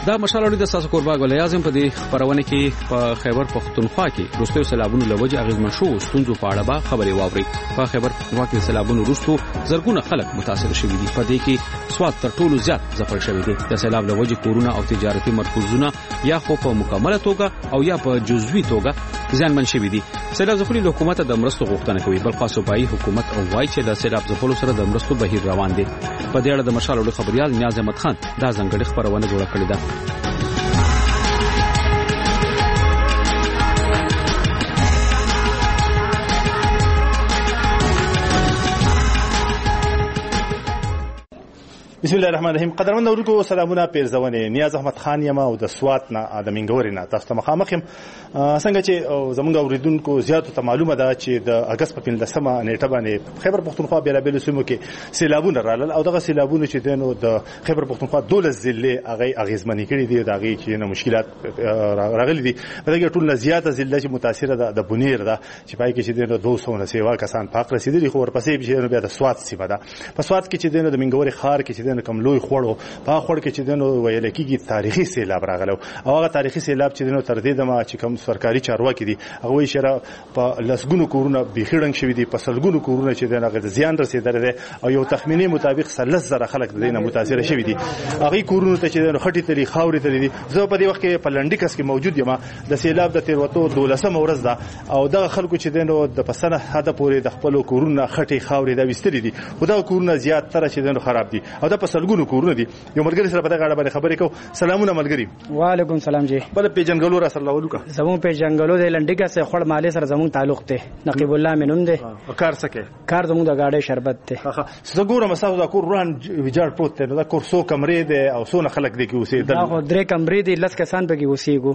دا مشال د ساسو کوربا ګل اعظم په دې خبرونه کې په خیبر پختونخوا کې روستو سیلابونو لوجه اغیزمن شو ستونزو په اړه به خبري واوري. په خیبر پختونخوا کې سیلابونو روستو زرګونه خلک متاثر شوي دي. په دې کې سواد تر ټولو زیات ځپل شوی دی. د سیلاب لوجه کورونه او تجارتي مرکزونه یا خو په مکمله توګه او یا په جزوي توګه زیانمن شوي دي. سیلاب ځپلي حکومت د مرستو غوښتنه کوي، بل خاص صوبایي حکومت او وايي چې د سیلاب ځپلو سره د مرستو بهیر روان دي. په دې اړه د مشال خبريال نیاز احمد خان دا ځنګړي خبرونه جوړه کړې ده. بسم الله الرحمن الرحیم. قدرمن اورونکو سلامونه پیرزونه. نیاز احمد خان یم او د سوات نه ادم انګوري نه تاسو ته مخامخ یم. څنګه چې زمونږ اوریدونکو زیاتو ته معلومه ده چې د اگست په 15مه نیټه باندې خیبر پختونخوا بیلابل سیمو کې سیلابونه رالل او دغه سیلابونه چې دنو د خیبر پختونخوا 12 ضلع هغه اغیزمنې کړي دي. دغه چې نه مشکلات راغلي دي. دغه ټول زیاته ضلع چې متاثره ده د بنیر ده چې پای کې چې دنو 200 نه سیوا کسان پاک رسیدلي. خو ورپسې چې بیا د سوات سیمه ده. په سوات کې چې دنو د منګوري خار کې چې دنو کم لوی خوړو په خوړ کې چې دنو ویل کېږي تاریخي سیلاب راغلو او هغه تاریخي سیلاب چې دنو تر دې دمه چې کوم سرکاري چارواکي دي هغه اشاره په لسګونو کورونه بخیړنګ شوی دي، په سلګونو کورونه چې دغه زیان رسیدل دي او یو تخمینی مطابق 30,000 خلک د دې نه متاثر شوی دي. هغه کورونه ته چې دنو خټي تری خاوري تری دي. زه په دې وخت کې په لنډیکس کې موجود یم. د سیلاب د تیروتو 12مه ورځ ده او دغه خلکو چې دنو د پسنه حد پورې د خپل کورونه خټي خاوري دا وستري دي. خدای کورونه زیات تر چې دنو خراب دي او د پسلګونو کورونه دي. یو ملګری سره په دغه اړه باندې خبرې کوو. سلامونه ملګری. وعلیکم سلام جی. بل پیجنګلو را سره ولوکا زمون پیجنګلو د لنډیکا سره خړ مالې سره زمون تعلق ته نقیب الله منوم ده. کار سکه کار زمون د گاډي شربت ته. زه ګورم مساو دا کور روان ویجاړ پروت دی. دا کور سو کمرې دی او سو نه خلک دی کې اوسېدل. دا خو درې کمرې دي، لس کسان پکې اوسېګو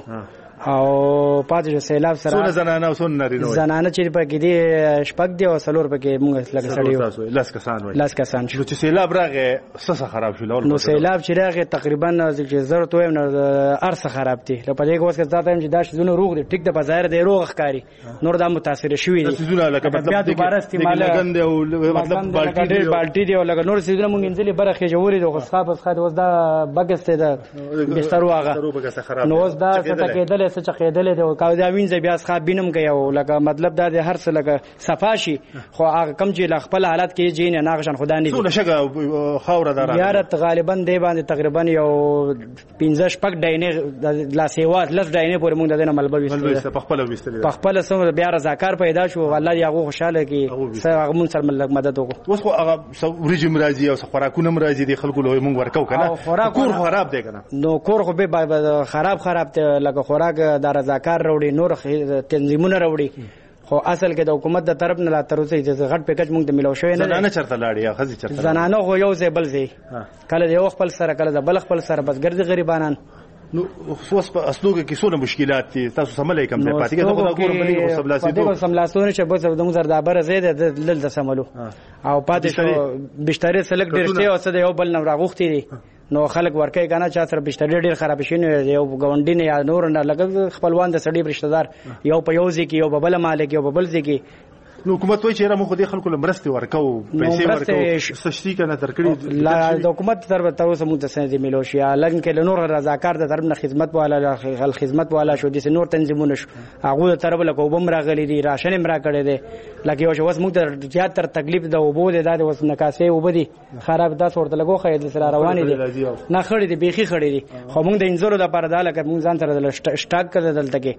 او پاتې سیلاب سره څونه زنانه او څونه نارینه زنانه چې پکې دي شپږ دي او څلور پکې موږ لکه سړیو لاس کسان وای. لاس کسان چې سیلاب راغی څه خراب شو. نو سیلاب چې راغی تقریبا چې زر تو نو ارسه خراب دي. په دې کې اوس کې ځاته چې دا شونه روغ دي ټیک د بازار دی روغ ښکاری نور دا متاثر شوی دي. سيزونه لکه مطلب دوباره استعمال لګند او مطلب بالټي دی او لکه نور سيزونه مونږ انځلې برخه جوړې د غصاب څخه اوس دا بغسته ده بستر واغه نو اوس دا څه کېدل څه کېدل او کا دا وینځ بیا ښه بینم کوي او لکه مطلب دا د هر څه لکه صفاشي خو هغه کم چې خپل حالت کې جین نه غشن خدا نه ټول شګه خاور دار یارت غالبا دی باندې تقریبا یو 15 شپږ ډاینه لا سیوات لس ډاینه پورې مونږ دنه ملبل وستل په خپل وستل په خپل سم بیا رضاکار پیدا شو والله یغه خوشاله کی هغه مون سره مدد وکړو. اوس خو هغه ورجم راځي او خوراکونه راځي دي خلکو له مونږ ورکو کنه کور خراب دی کنه نو کور خو به خراب ته لکه خوراک د رضاکار وروړي نور تنظیمونه وروړي خو اصل کې د حکومت د طرف نه لا تر اوسه د غټ پیکج مونږ د ملو شوی نه. زنانه چرته لاړی یا خزي چرته زنانه خو یو ځای بل ځای کله یو خپل سره کله د بل خپل سره بس ګرځي غریبانان. نو اوس په اسلوګه کې څونه مشکلات دي تاسو سملای کوم نه پاتې کېږي. خو دا کور بلی کو سبلاسي ته سملاسونه چې بس د موږ زردابره زید دل د سملو او پاتې شو بشتري سلک ډیر شته او څه د یو بل نه راغوختي دي. نو خلک ورکه کنه چا سره بشتري ډیر خراب شي نو یو ګوندین یا نور نه لګ خپلوان د سړي رشتہ دار یو په یو ځکه یو په بل مالک یو په بل ځکه. نو حکومت وایي چې را مخ دې خلکو لمرستي ورکو پیسې ورکو سشتي کنه درکړي لا د حکومت طرف ته اوس موږ ته سند ملو شي لکه کې نور رضاکار د طرف نه خدمت والا خدمت والا شو دي نور تنظیمونه شو هغه طرف له کوم راغلي دي راشن مرا کړي دي لکه یو اوس موږ ته زیات تر تکلیف د وبو د اوس نکاسې وبدي خراب داس ورته لګو خې د سره روان دي نه خړې دي بيخي خړې دي خو موږ د انزورو لپاره دا لکه موږ ځان سره د سٹاک کړل دلته کې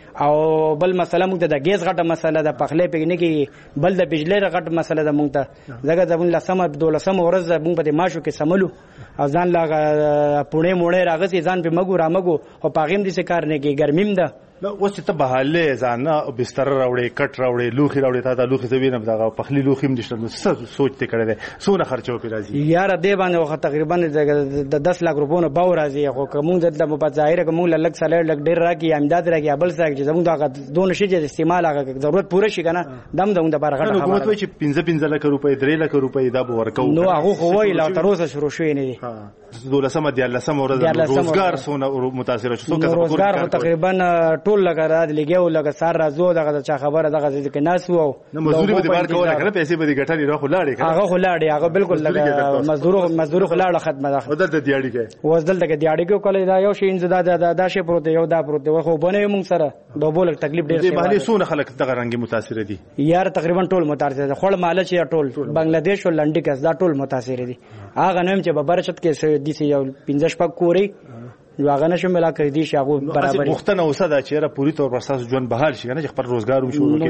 او بل مسله موږ د غیز غټه مسله د پخلې پګنې کې بل د بجلی غټه مسله د موږ ته زګه زمون لسمه 12 ورځ موږ په ماشو کې سملو او ځان لا پونه مونږه راغسي ځان په مګو را مګو او پاغیم دي څه کار نه کې ګرمیم ده. نو اوس ته بهاله ځان بستر راوړې کټ راوړې لوخي راوړې تا لوخي زوینم دا پخلی لوخي هم دشته. نو څه سوچ ته کړې ده سونه خرچو پی راځي یار دې باندې وخت تقریبا د 10 لک روپونو باو راځي خو کوم د په ظاهر کوم لک سالر لک ډیر راکی امداد راکی بل څه چې زموږ دا دون شي چې استعمال هغه ضرورت پوره شي کنه دم د بار غټه خبره. حکومت وایي چې 15 لک روپۍ 3 لک روپۍ دا به ورکو. نو هغه خو وایي لا تر اوسه شروع شوی نه دي. 12 ورځ روزګار سونه متاثر شو. روزګار تقریبا ټول لګا را لګیو لګا سار راځو دغه چا خبره دغه کې ناس وو مزدوري به بار کوله کنه پیسې به ګټلې راخو لاړې کنه هغه خلاړي هغه بالکل لګا مزدور خلاړه ختمه ده ودل د دیاړي کې وزدل د دیاړي کې کولای دا یو شی انزدا دا شی پروت یو دا پروت خو بنه موږ سره دوبول تکلیف ډیر دی باندې سونه خلک دغه رنګي متاثر دي یار تقریبا ټول متاثر دي خړ مال چې ټول بنگلاديش او لنډي کس دا ټول متاثر دي هغه نیم چې ببرشت کې د سې یو 15 پک کوري هغه نشو ملا کړی دي شاغو برابر وختونه اوسه دا چیرې پوری تور پر اساس ژوند بحال شي کنه چې خپل روزګار وشو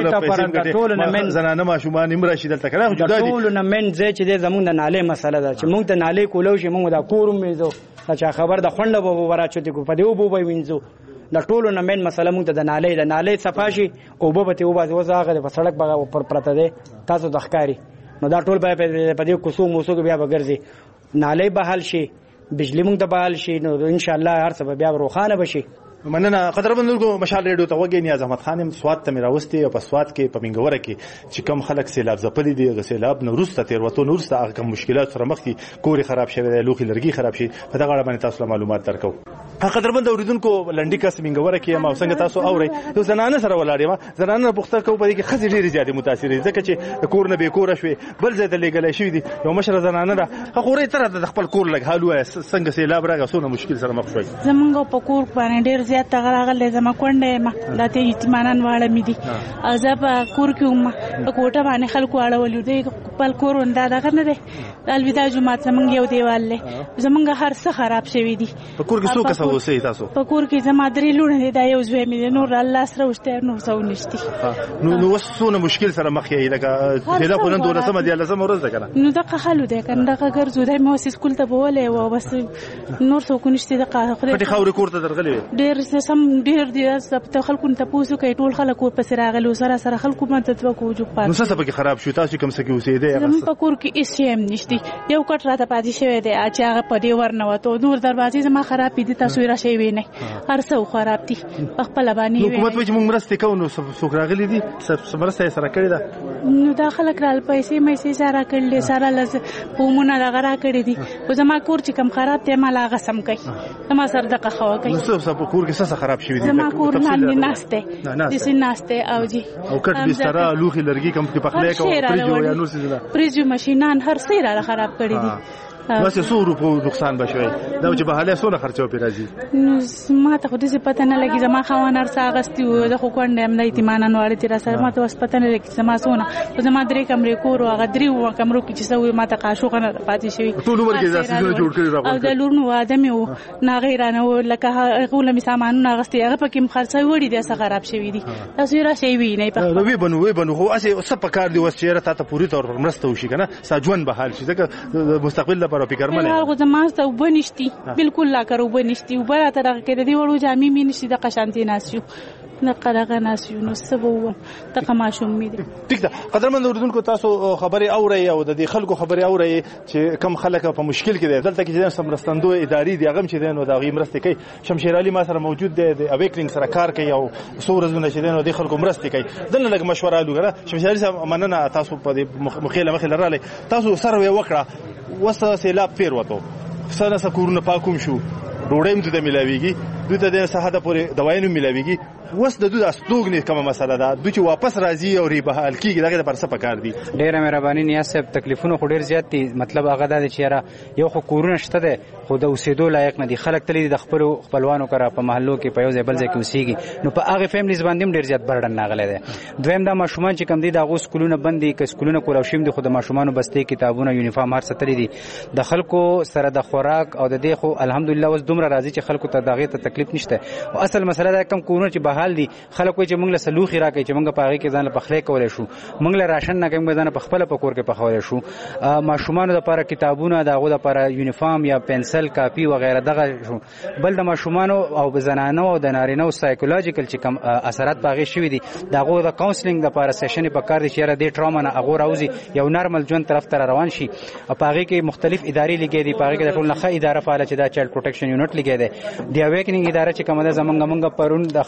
کې ټول نه من زنانه ماشومان امر شي دلته کنه جدا دي ټول نه من زه چې زمونږ د ناله مسله ده چې موږ ته ناله کولو شي موږ دا کوروم میزو چې خبر د خونډه به ورچته کو په دیو بو وینځو د ټولو نه من مسله موږ ته د ناله صفاشي او به ته وباسي وزاغه په سړک بغه پر پرته ده تاسو د ښکاری نو دا ټول به په دې کوسو موسو بیا بغرزي ناله بحال شي بجلی موږ ته بحال شي نو ان شاء الله هر څه بیا روخانه بشي مننه قدرمنو مشال ریډیو ته وګی نیاز احمد خان سواد ته میراوستي او په سواد کې په منګوره کې چې کم خلک سیلاب زپلي دي غسیلاب نو روسته تیر وته نو روسته هغه مشکلات سره مخ دي کوري خراب شوی دی لوخي لرګي خراب شي په دغه اړه باندې تاسو معلومات درکو قدرمن اوریدونکو لنډی کس منګوره کې ما څنګه تاسو اوري یو زنانه سره ولاړې ما زنانه پوښتنه کوي په دې کې خزي ډېری زیاتې متاثر دي ځکه چې کور نه به کور شوي بل ځای ته لګلې شوی دي یو مشره زنانه ده خوري تر د خپل کور لګ حالو څنګه سیلاب راغی سونه مشکل سره مخ شوی زمونږ په کور باندې ډېر زیات راغله زما کونډه ما دته یتیمانان واړه مې دي او زه په کور کې په کوټه باندې خلکو اړولې دي خپل کور وندا دغه نه دی الوداع جمعه زمونږ یو دیوال له زمونږ هر څه خراب شوی دي په کور کې څو کس اوسئ تاسو په کور کې زما درې لونه دي دا یو زوی مې نور الله سره وشته نو څو نشتی نو وسونه مشکل سره مخ یې لکه هله په نن دولسمه دی لسمه ورځ ده کنه نو دغه حل دی کنه دغه ګرځو د مو سکول ته بوله او بس نور څو کو نشتی دغه پټي خاورې کور ته درغلي ډېر سم ډېر دي ته خلکو ته پوسو کوي ټول خلکو په سره غلو سره خلکو مدد وکړو جو پات نو څه په کې خراب شو تاسو کوم څه کې اوسېده زموږ په کور کې هیڅ شی نشتی یو کټ راته پاتې شوی دی چې هغه په دې ورنه وته نور دروازې زما خراب دي تاسو را شي ویني هر څه خراب دي خپل باندې حکومت به موږ مرسته کوو نو څوک راغلي دي مرسته سره کړی ده نو دا خلک را پیسې سره کړل سره لز پومونه دغه را کړی دي او زما کور چې کم خراب دی مال هغه سم کوي زما سر دغه خوا کوي نو څه په کور کې څه خراب شوی دي زما کور باندې ناشته دسې ناشته او جی او کټ بستر لوخي لرګي کم کې پخلې کوي پریجو یا نور څه پریجو ماشینان هر څه را خراب کړی دي بس 100 روپو نقصان بشوي دا چې به حاله سونه خرچو پی راځي نو ما ته خو دې پته نه لګي زما خوان هر څه غستي و د خو کونډه هم د ایتمانان واړه تیر سره ما ته وس پته نه لګي زما سونه زما درې کمرې کور او هغه درې و کمرو کې چې سوي ما ته قاشوغه نه پاتې شوی ټول عمر کې ځاسي جوړ کړی راغلی او د لورنو ادمي و نه غیرانه و لکه غوله می سامانونه غستي هغه پکې خرڅوي وړي د څه خراب شوی دي تاسو را شي وی نه په وی بنو خو اسه څه پکار دی وس چیرې ته پوری تور مرسته وشي کنه ساجون به حال شي ځکه مستقبل لپاره فکر منه زما ته وبنشتي بالکل لا کرو وبنشتي وبره ته دغه کې دی وړو جامې مې نشي د قشانتي ناسیو نه قدغه ناسیو نو سبو ته ماشوم مې دي ټیک ده قدرمن اوردونکو تاسو خبري اوري او د دې خلکو خبري اوري چې کم خلک په مشکل کې دي دلته کې چې سمرستندو اداري دی هغه چې دین او د غي مرسته کوي شمشیر علي ما سره موجود دی د اویکنګ سره کار کوي او سورزونه چې دین او د خلکو مرسته کوي دنه لګ مشوره لوګره شمشیر علي صاحب مننه تاسو په مخیله لراله تاسو سره وکړه وسه سیلاب پیر وته سره سکورونه پاکوم شو ډوډۍ هم د ملاويږي دوی ته د صحه د پورې دوايانو ملاويږي وس د دوی استوګنې کومه مسله ده دوی چې واپس راځي او ریبه حل کیږي دغه د پرسه پکار دي ډیره مهرباني نیاز صاحب تکلیفونه خو ډیر زیات دي مطلب هغه د چیرې یو خو کورونه شته ده خو د اوسېدو لایق نه دي خلک تللی د خپلوانو کرا په محلو کې په یو ځای بل ځای کې اوسېږي نو په هغه فیملیز باندې ډیر زیات برډن ناغله ده دویم دا ماشومان چې کم دي د غو سکولونه بندي ک سکولونه کولاو شیم دي خو د ماشومانو بسته کتابونه یونیفارم هر څه تللی دي د خلکو سره د خوراک او د دې خو الحمدلله اوس دومره راضي چې خلکو ته دغه ته تکلیف نشته او اصل مسله دا کم کورونه چې بحال دي خلک چې موږ له سلوخي راکې چې موږ په هغه کې ځان له پخلې کولای شو موږ له راشن نه کوم ځان په خپل په کور کې پخولای شو ماشومانو لپاره کتابونه دغه لپاره یونیفارم یا پنسل کاپی و غیره دغه شو بل د ماشومانو او زنانو او د نارینه او سایکولوژیکل چې کم اثرات باغې شوی دي دغه د کاونسلینګ لپاره سیشن په کار دي چې د ټراما نه هغه راوځي یو نارمل ژوند طرف ته روان شي په هغه کې مختلف ادارې لګي دي په هغه کې د ټول نه اداره فعال چې دا چایلډ پروټیکشن یونټ لګي دي د اویکنینګ اداره چې کومه زمونږ پرون د خلکو د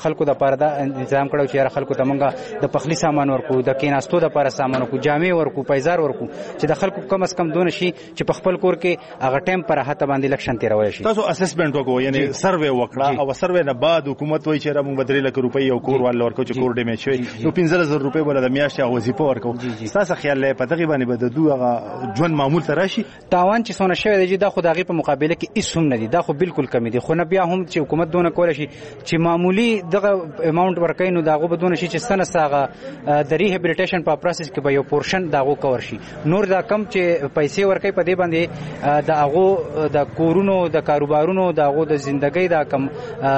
لپاره دا تنظیم کړو چې خلکو ته مونږه د پخلی سامان ورکو، د کیناستو لپاره سامان ورکو، جامې ورکو، پیزار ورکو، چې د خلکو کم از کم دونه شي چې په خپل کور کې هغه ټایم پر هته باندې الیکشن تیرول شي. تاسو اسسمنت وکړو، یعنی سروې وکړه او سروې نه بعد حکومت وایي چې موږ 3 لک روپۍ یو کور ول ورکو چې کور ډیمیج شوی، نو 15000 روپۍ بل د میاشتې وظیفه ورکو. تاسو خیال لرئ په دغه باندې به د دوه ژوند معمول ته راشي؟ تاوان چې څونه شوی دی دا خو دغه په مقابله کې هیڅ هم نه دي، دا خو بالکل کم دي. خو نه بیا هم چې حکومت دونه کول شي چې معمولی دغه اماونت ورکړي، نو داغه بدون شي چې سنه ساغه د ریهابیلیټیشن په پروسس کې به یو پورشن داغه کور شي. نور دا کم چې پیسې ورکړي په دې باندې داغه د کورونو د کاروبارونو داغه د ژوندۍ دا کم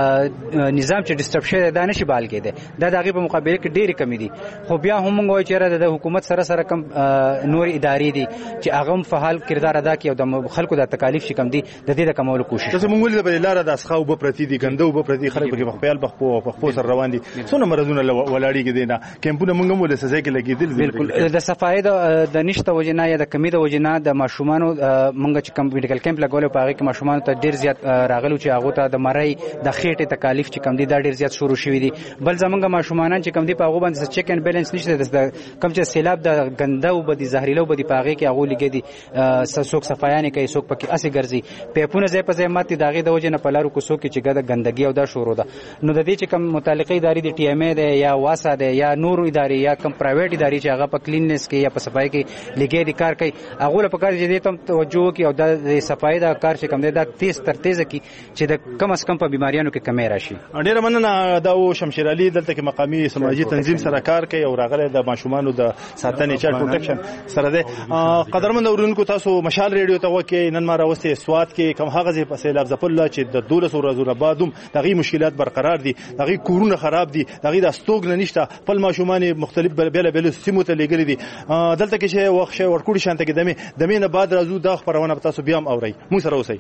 نظام چې ډیسټربشن دا نشي بال کېده، دا دغه په مقابله کې ډېری کمی دي. خو بیا هم موږ وایو چې د حکومت سره کم نور ادارې دي چې هغه فعال کردار ادا کوي او د خلکو د تکالیف چې کم دي د دې د کمولو کوشش. تاسو موږ ولې په لار د اسخاو په پرتی دي ګندو په پرتی خلک په خپل بخپو سره روان دي، څونه مرزونه ولاړیږي دینه کمپونه موږ هم ولې سزا کې لګیدل. بالکل د صفای د نشته وجنه یا د کمی د وجنه د ماشومان موږ چې کم میډیکل کیمپ لګول په هغه کې ماشومان ته ډیر زیات راغلو چې هغه ته د مړی د خېټه تکالیف چې کم دي دا ډیر زیات شروع شوی دي. بل زمونږ ماشومان چې کم دي په هغه باندې چیک اینڈ بیلانس نشته، د کم چې سیلاب د ګنده او بدی زهريلو بدی په هغه کې هغه لګي دي څوک صفایانه کوي څوک پکې اسې ګرځي پیپونه ځای په ځای ماتي داغه د وجنه په لارو کو څوک چې ګده ګندګي او دا شروع ده. نو د دې چې کم متعلقه ادارې دي ټي ام ای ده یا واسا ده یا نور ادارې یا کم پرایویټ ادارې چې هغه په کلیننس کې یا په صفای کې لګي دي کار کوي، هغه له پکار چې دې تم توجه کوي او د صفای دا کار چې کم دی دا تیز تر تیزه کی چې د کم از کم په بیماریانو کې کمی راشي. ډیر مننه دا و شمشیر علي دلته کې مقامی سماجی تنظیم سره کار کوي او راغله د ماشومانو د ساتنې چارټ پروټیکشن سره ده. قدرمن اورونکو تاسو مشال ریډیو ته وکي نن ما راوستي سواد کې کم هغه ځای په سیلاب ځپل چې د 12 ورځې بعد هم دغه مشکلات برقرار دي، دغه کورونه خراب دي، دغه د استوګ نه نشته، خپل ماشومان مختلف بیل سیمو ته لګري دي. دلته کې شی وخت ورکوړي شانته کې دمه نه بعد راځو دا خبرونه په تاسو بیا هم اوري. مو سره اوسئ.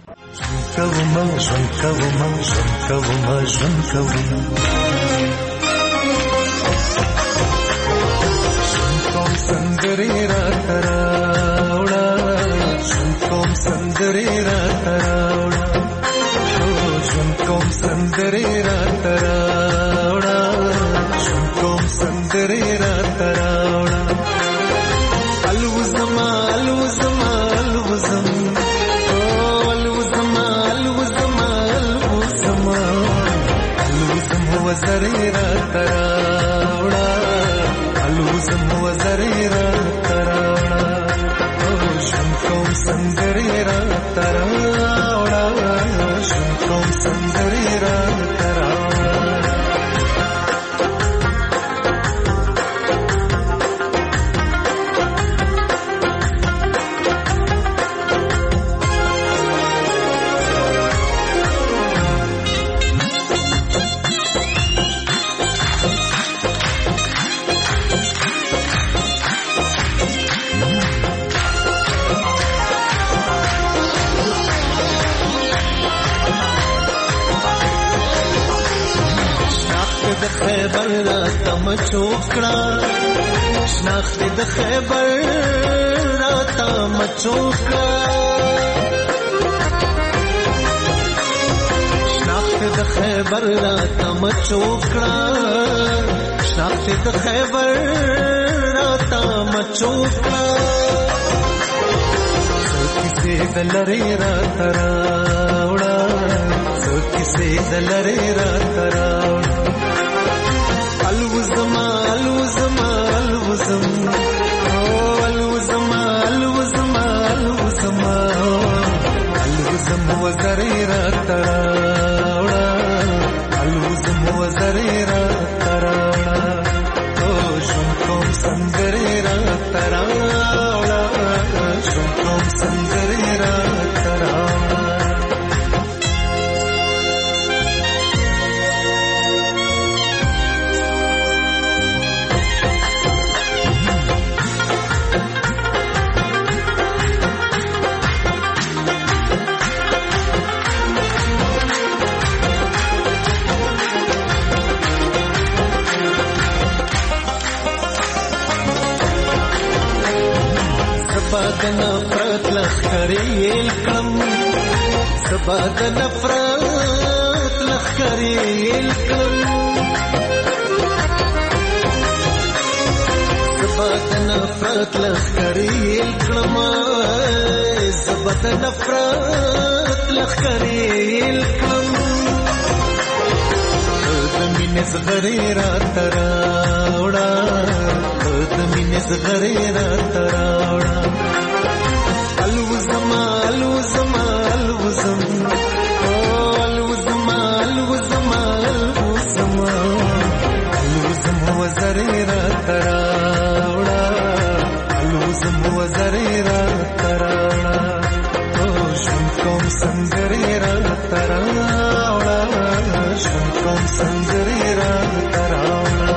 سندري را تراوړه کوم سندري را تراوړه کوم سندري را تراوړه کوم سندري را تراوړه الوزما الوزما الوزم الوزما الوزما الوزما الوزم وزري را تراوړه الوزم وزري را تراوړه کوم سندري را تراوړه کوم سندري را تراوړه خیبر راته مچوکړه شناخت د خیبر راته مچوکړه شناخت د خیبر راته مچوکړه شناخت د خیبر راته مچوکړه څوکې دلری راته راوړه څوکې دلری راته راوړه الوزما الوزما الوزم الوزما الوزما الوزما الوزم وزري را تراوړه الوزم وزري را تراوړه کوم سندري را تراوړه کوم سندري را تراوړه سبا د نفرت لخرې کم سبا د نفرت لخکرې زبا د نفرت لخکرې زبا د نفرت لخکرې د مینې زغرې راته راوړه د مینې زغرې راته راوړه الوزما الوزما الوزم الوزما الوزما الوزما الوزم وزرې راته راوړه الوزم وزرې راته راوړه ژوند کوم سندرې راته راوړه ژوند کوم سندرې راته راوړه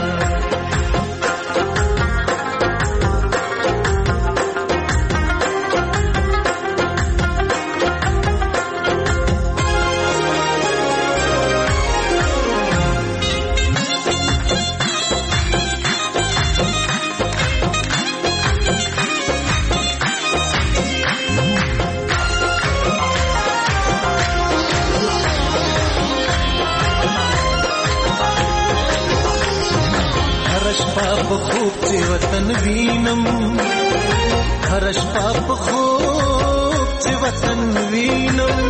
خوب چې وطن وینم هر شپه په خوب چې وطن وینم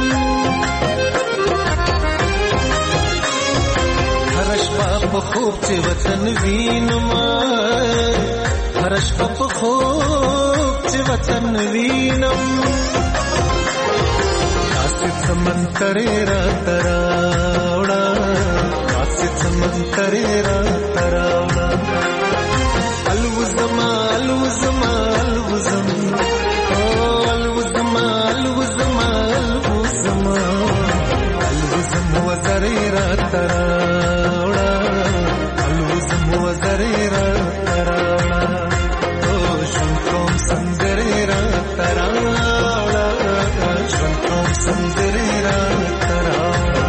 هر شپه په خوب چې وطن وینم هر شپه په خوب چې وطن وینم آسف سمندرې راته راوړه آسف سمندرې راته راوړه الوزما الوزما الوزم الوزما الوزما الوزما الوزم وزرې راته راوړه الوزم وزرې راته راوړه ژوند کوم سندرې راته راوړه ژوند کوم سندرې راته راوړه.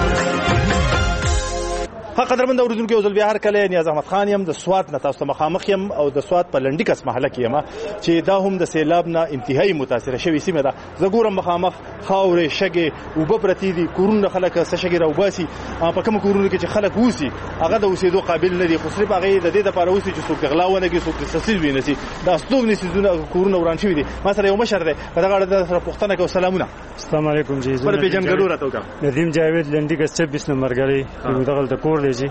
قدرمن اوریدونکو یو ځل بیا هر کله نیاز احمد خان یم د سوات نه تاسو مخامخ یم او د سوات په لنډی کس محله کې یم چې دا هم د سیلاب نه انتهایی متاثر شوی سیمه ده. زه ګورم مخامخ خاورې شګې اوبه پرتې دي، کورونه خلک څه شګې راوباسي، په کوم کورونه کې چې خلک اوسي هغه د اوسېدو قابل نه دي، خو صرف هغه د دې لپاره اوسي چې څوک غلا ونه کړي، څوک تسهیل وینسي. دا ستوګنې سيزونه کورونه وران شوي دي. ما سره یو مشر دی، په دغه اړه سره پوښتنه کوم. سلامونه. السلام علیکم جی. پر پیژنګلو راته وکړه. ندیم جاوید لنډی کس 26 نمبر غړي دغه د کور دی جی.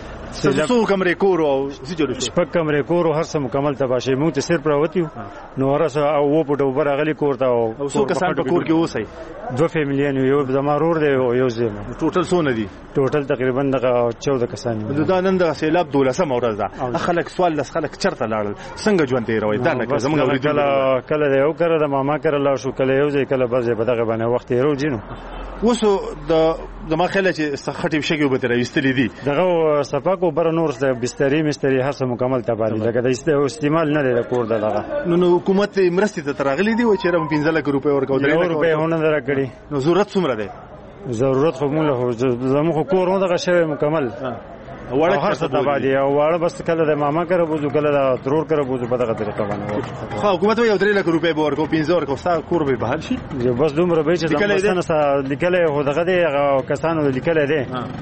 څو کمرې کور او څه جوړ شو؟ شپږ کمرې کور او هر څه مکمل تباہ شي. موږ ته صرف راوتیو نو ورسه او په ډوبه راغلي کور ته او څو کسان په کور کې اوسئ؟ دوه فیملیان، یو زما رور دی او یو زه. ټوټل څونه دي؟ ټوټل تقریبا 14 کسان دي. دا نن د سیلاب 12مه ورځ ده. خلک سوال لس خلک چرته لاړل، څنګه ژوند تیروي؟ دا نه زموږ اوریدل کله یو کړه د ماما کړه لا شو، کله یو ځای کله بل ځای په دغه باندې وخت یې روجینو. وسو د ما خیال چې سخټي شګي وبته راوستلې دي دغه صفاکو بر نور څه بسترې مستری هر څه مکمل تباہ دي، لکه د استعمال نه لري کور دغه. نو حکومت مرستې ته تراغلي دي و چې رم 15 لک روپے ورکو، 3 لک روپے هونه درکړي. نو ضرورت څومره ده؟ ضرورت خو موږ زموږ کور نه دغه شوی مکمل وړه هر څه تباہ دي او وړه بس کله د ماما کړه بوزو کله د ترور کړه بوزو په دغه طریقه باندې. خو حکومت یو 3 لک روپے ورکو، 15 ورکو، ستا کور به بحال شي. بس دومره به چې زموږ سره لیکل هو دغه دي کسانو لیکل دي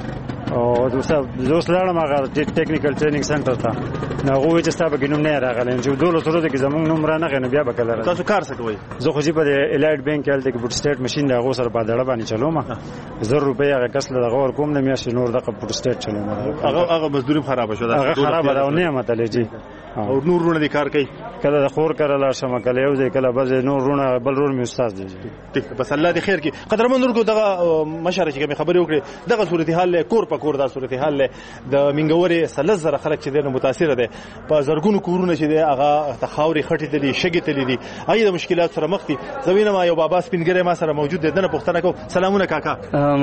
او دوست لاړم هغه ټیکنیکل ټریننګ سنټر ته. نو هغه چې تاسو به ګنوم نه راغلی چې دوله سره د زمونږ نوم را نه غنه بیا وکړل. تاسو کار څه کوئ؟ زه خو چې په الایټ بانک کې د پروسټیټ ماشين دا غو سره په دړه باندې چلوم. 1000 روپے هغه کس له غور کوم نه میاشي نور د پروسټیټ چلوم. هغه مزدوري خراب شو. هغه خراب ده او نه متلې جی. او نور رونه دي کار کوي، کله د خور کړه شمه کله یو ځای کله بل نور رونه بل رور می استاد دي. بس الله دې خیر کړي. قدرمن نور کو دغه مشره چې کوم خبرې وکړي دغه صورتحال کور په کور دا صورتحال د منګوري سلز زره خلک چې د متاثر دي په زرګونو کورونه چې دي هغه تخاوري خټې دي شګې تلې دي، هغه د مشکلات سره مخ دي. زمينه ما یو بابا سپینګره ما سره موجود دي، دنه پښتنه کو. سلامونه کاکا.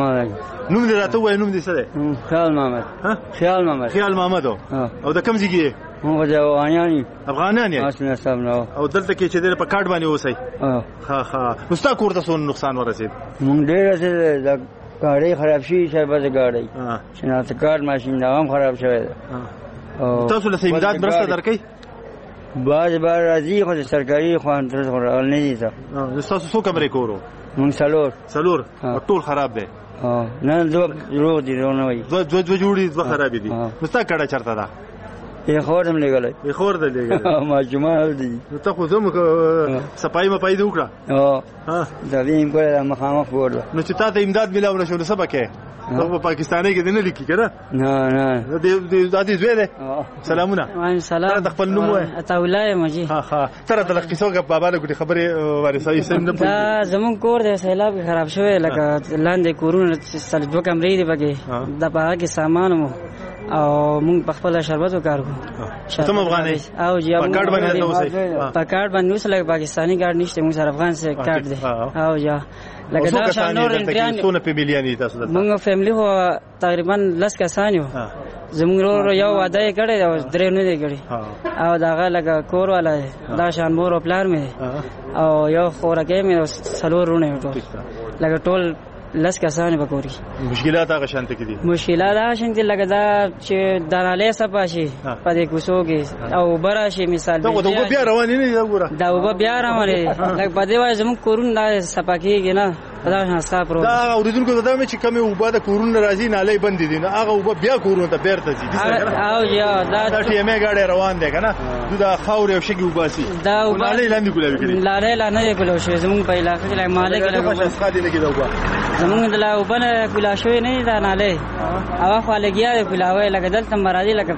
نوم دې راته وای؟ نوم دې څه دی؟ خیال محمد. خیال محمد. خیال محمد. او د کوم ځای؟ موږ د افغانان یې. اسنه سم نو. او دلته کې چې د په کارت باندې اوسئ. ها نو ستا کور ته څو نقصان ورسید؟ مونږ ډېر څه गाड़ी खराब شي شربت गाड़ी شناخت کارت ماشین دا هم خراب شوی. تاسو له امداد مرسته درکې؟ باز راځي خو سرکاري خوان تر څو نه دي تاسو څو کمرې کورو مونږ څلور ټول خراب دي نه دوه دي نه وای دوه جوړي دوه خراب دي نو تا کړه چرته ده یې خورم لګلای یې خور ده لګلای ما جمعه دي ته خو زموږ صفای ما پای دی وکړه ها دا ویم کوله مخامخ ورده نو چې تا ته امداد ملاو نشو نو سبا کې په پاکستاني کې نه لیکي کنه نه د دې زوی ده سلامونه وعليكم السلام ته خپل نوم وای عطاولای مجي ها تر د قصو کې بابا له ګټي خبره وارثای سم نه دا زمون کور د سیلاب خراب شوی لکه لاندې کورونه سل دوه کمرې دی بګي د پاره کې سامان مو او مونږ په خپل شربت وکړو تم افغاني او جی پکاړ باندې اوسه پکاړ باندې اوسه لکه پاکستاني ګارد نشته مونږ سره افغان سره کارت دی او جا لکه دا شانور انډیان څونه په ملياني تاسو ده مونږ فیملی هو تقریبا 10 کسان یو زموږ یو واده کړی او درې نه دی کړی او دا لکه کور والا دا شان مور او پلان مې او یو خورکه مې سلورونه ټول لکه ټول لس کسان بکوري مشکلات هغه شانته کې دي مشکلات هغه شانته لکه دا چې دراله صفاشي په دې کوڅو کې او براشي مثال دا بیا روان نه دی وګوره دا بیا روان دی لکه په دې وای زموږ کورونه دا صفاکیږي نه دا حساب پرو دا اوریدونکو دا مې چې کومه وبا د کورونه راځي نالې بندې دي نه هغه وبا بیا کورونه ته بیرته ځي او یا دا ټي ام ای ګاډي روان دی کنه دا خاور او شګي وباسي دا نالې لاندې کولاوي کړي لاندې کولاوي شي زموږ په علاقې کې مالک له خاطر لګي دا وبا زمونږ د لا وبنه کولا شوی نه دا ناله هغه خالګیا کولاوي لکه دلته مرادي لکه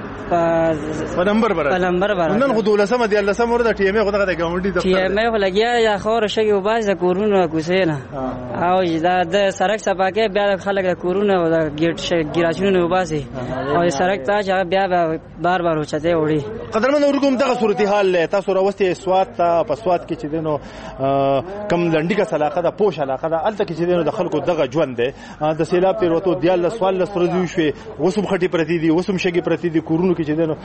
په نمبر بر نن خو دولسمه دی الله سم ورته ټي ام ای خدای د ګاونډي دفتر ټي ام ای خلګیا یا خور شګي وباس د کورونو کوسینه او دا د سړک صفاکه بیا خلک د کورونو او د ګیټ ګراچونو وباسي او سړک ته چې بیا بار وچته وړي قدرمن ورګم دغه صورتحال له تاسو راوستي سواد ته په سواد کې چې دینو کم لنډی کا علاقه ده پوش علاقه ده الته کې چې دینو د خلکو دغه ژوند ده د سیلاب تیر وته دیال سوال لسرځو شوي وسم خټي پرتی دي وسم شګي پرتی دي کورونو کې چې دینو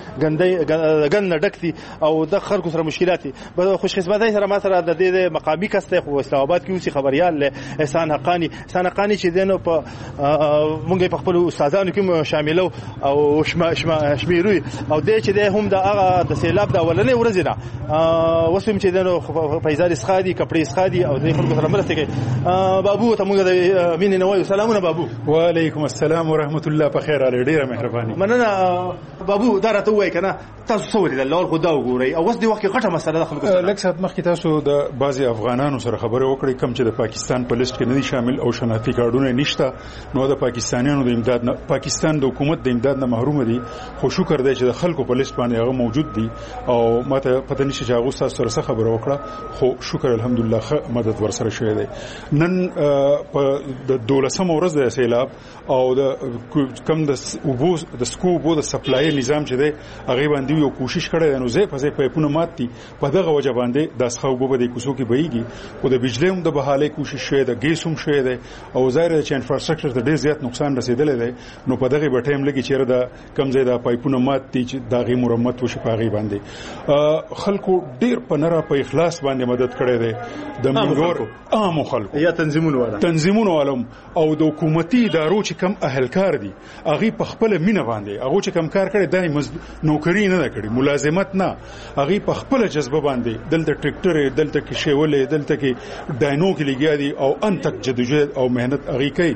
ګند ډکتي او د خلکو سره مشکلات دي خوش قسمتۍ سره ما سره د دې مقامی کسته خو اسلام آباد کې اوسې خبريال له احسان حقانی چې دینو په مونږ په خپل استادانو کې شاملو او شمیروي او د چې د هم د هغه د سیلاب د اولنې ورځې نه وسم چې دینو فیضار اسخادي کپړې اسخادي او د خلکو سره مرسته کوي بابو ته موږ د مين نوای سلامونه بابو وعلیکم السلام ورحمت الله په خیر علي ډیره مهرباني مننه بابو دا راته وای کنه تاسو څو دي الله خدا وګورئ او اوس د وخت غټه مسله د خلکو سره لکه سات مخکې تاسو د بعضي افغانانو سره خبرې وکړې کم چې د پاکستان په لیست کې نه دي شامل او شناختی کارډونه نشته نو د پاکستانیانو د امداد نه پاکستان د حکومت د امداد نه محروم دي خو شکر دی چې د خلکو په لیست باندې هغه موجود دي او ماته پته نشي چې هغه تاسو سره خبرې وکړه خو شکر الحمدلله مدد ورسره شوی دی نن په د 12 ورځ د سیلاب او د کم د اوبو د سکوبو د سپلای نظام چې دی هغه باندې یو کوشش کړی نو زه په پایپونه ماتي په دغه وجه باندې د سخو اوبو د کوڅو کې بهيږي او د بجلی هم د بحاله کوشش شوی د ګیس هم شوی دی او ظاهر چې انفراستراکچر ته ډیر زیات نقصان رسیدلی دی نو په دغه به ټایم لګي چې د کم ځای د پایپونه ماتي چې دغه مرمت وشي په هغه باندې خلکو ډیر په نره په اخلاص باندې مدد کړی دی د منګور عام خلکو یا تنظیمونو علم او د حکومتي ادارو چې کم اهلکار دي هغه په خپل مینه باندې هغه چې کم کار کړي دای نوکری نه کړي ملازمت نه هغه په خپل جذبه باندې دلته ټریکټر دلته کې شیولې دلته کې ډاینو کې لګیا دي او ان تک جدوجہد او مهنت هغه کوي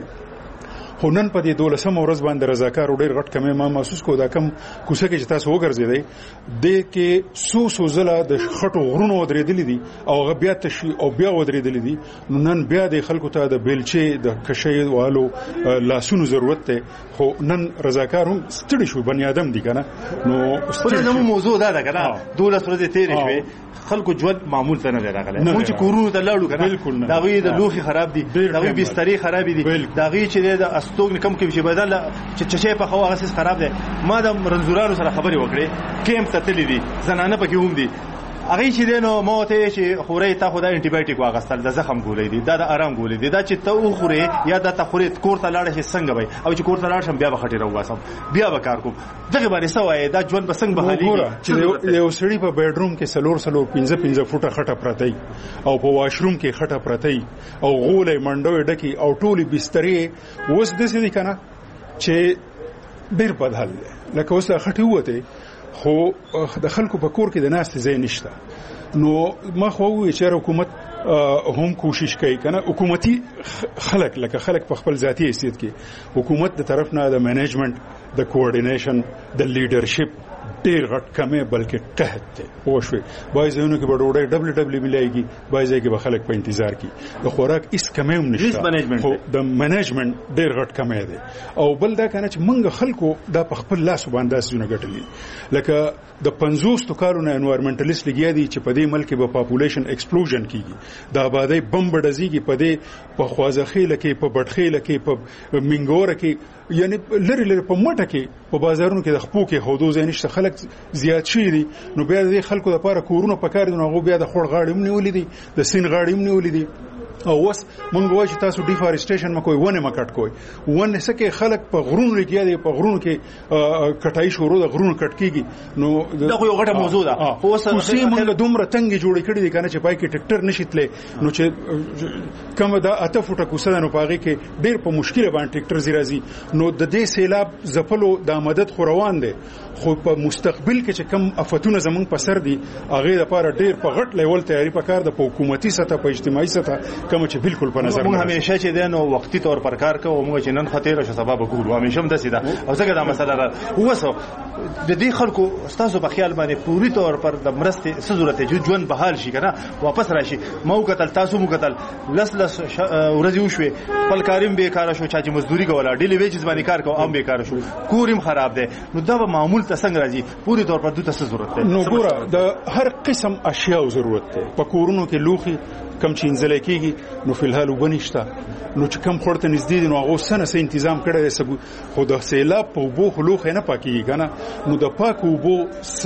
هنن په دې 12 ورځ باندې رضاکار ډېر غټ کمې ما محسوس کو دا کم کوڅه کې چې تاسو وګرځیدئ د کې سو زله د خټو غرونو درېدلې دي او بیا تشي او بیا ودرېدلې دي نن بیا د خلکو ته د بیلچې د کشي والو لاسونو ضرورت ته خو نن رضاکار هم ستړي شو بنی آدم دي کنه نو ستړي موضوع دا کنه 12 ورځې تیرې شوې خلکو ژوند معمول ته نه راغله مو چې کورونو ته لاړو کنه دا وی د لوخي خراب دي دا وی بستري خراب دي دا وی چې د استوګ کم کې چې بدل چې په خوا غسیس خراب دي ما د رنزورانو سره خبرې وکړې کیمپ ته تللی دي زنانه پکې هم دي هغه چې دینو موته چې خوري ته خدای انټي بایوټیک واغستل د زخم ګولې دي دا د آرام ګولې دي دا چې ته خوري یا د تخوري کور ته لاړ شي څنګه وي او چې کور ته لاړ شم بیا بخټي راوباسم بیا به کار کوم دغه باندې سوای دا ژوند به څنګه بحالي چې یو سړی په بیډروم کې سلور 15 فوټه خټه پرتای او په واشروم کې خټه پرتای او غولې منډوي ډکی او ټولي بسترې وس د سې کنه چې ډیر بدل لکه اوس خټي وته خو د خلکو په کور کې د ناست ځای نشته. نو ما خو وی چې حکومت هم کوشش کوي کنه حکومتي خلک لکه خلک په خپل ذاتی حیثیت کې حکومت د طرف نه د مینجمنت د کوارډینیشن د لیډرشپ ډیر غټ کمه بلکې قحط ته پوښوي بایزونو کې بډوړې ډبل ډبل ملایږي بایزه کې به خلک په انتظار کې د خوراک اس کمه هم نشته خو د مینجمنت ډیر غټ کمه ده او بل دا کنه چې منګه خلکو د خپل لاس باندې سونه ګټلې لکه د 50 کالونو انوایرمنټالیست لګیا دي چې په دې ملک به پاپولیشن ایکسپلوژن کیږي د آبادی بم بډزيږي په دې په خوازخېل کې په بټخېل کې په منګور کې یعنی لری لری په مټه کې په بازارونو کې د خپو کې حدود نشته خلک زیات شي دي نو بیا د خلکو لپاره کورونه پکار دي نو هغه بیا د خور غاړې هم نیولې دي د سین غاړې هم نیولې دي او وس مونږ وایو چې تاسو ډیفارسټیشن مکوئ ونه مکټ کوئ ونه سکه خلک په غرونو کې دی په غرونو کې کټای شروع د غرونو کټ کیږي نو دا یو غټه موضوع ده خو اوسې مونږ دومره تنګ جوړ کړی دي کنه چې پای کې ټریکټر نشیتلې نو چې کوم دا اته فوټه کوسه نو پاږي کې ډیر په مشکل باندې ټریکټر زیرازي نو د دې سیلاب زپلو د مدد خو روان دي خو په مستقبل کې چې کم افتونه زمونږ په سر دي هغه لپاره ډیر په غټ لیول تیاری پکار د حکومتي سطح په اجتماعي سطح کوم چې بالکل په نظر موږ همیشه چې دنو وختي تور پر کار کوو موږ چې نن خطر شو سبب ګورو همیشه هم دسي دا او څنګه دا مسله را وسو د دې خلکو استادو په خیال باندې پوری تور پر د مرستې څه ضرورت دی ژوند بحال شي کنه واپس راشي مو قتل تاسو مو قتل لس ورځي وشوي خپل کاریم بیکار شو چې مزدوري کوله ډیلی ویجز باندې کار کوو ام بیکار شو کوریم خراب دی نو دا معمول ته څنګه راځي پوری تور پر دوی څه ضرورت دی نو ګوره د هر قسم اشیاء ضرورت دی په کورونو کې لوخي کم چې انځل کېږي نو فلحال وبنشتا نو چې کم خورته نږدې دي نو هغه سنه تنظیم کړی دی خو د سیلاب په وبو خلوخ نه پاکيږي کنه نو د پاک وبو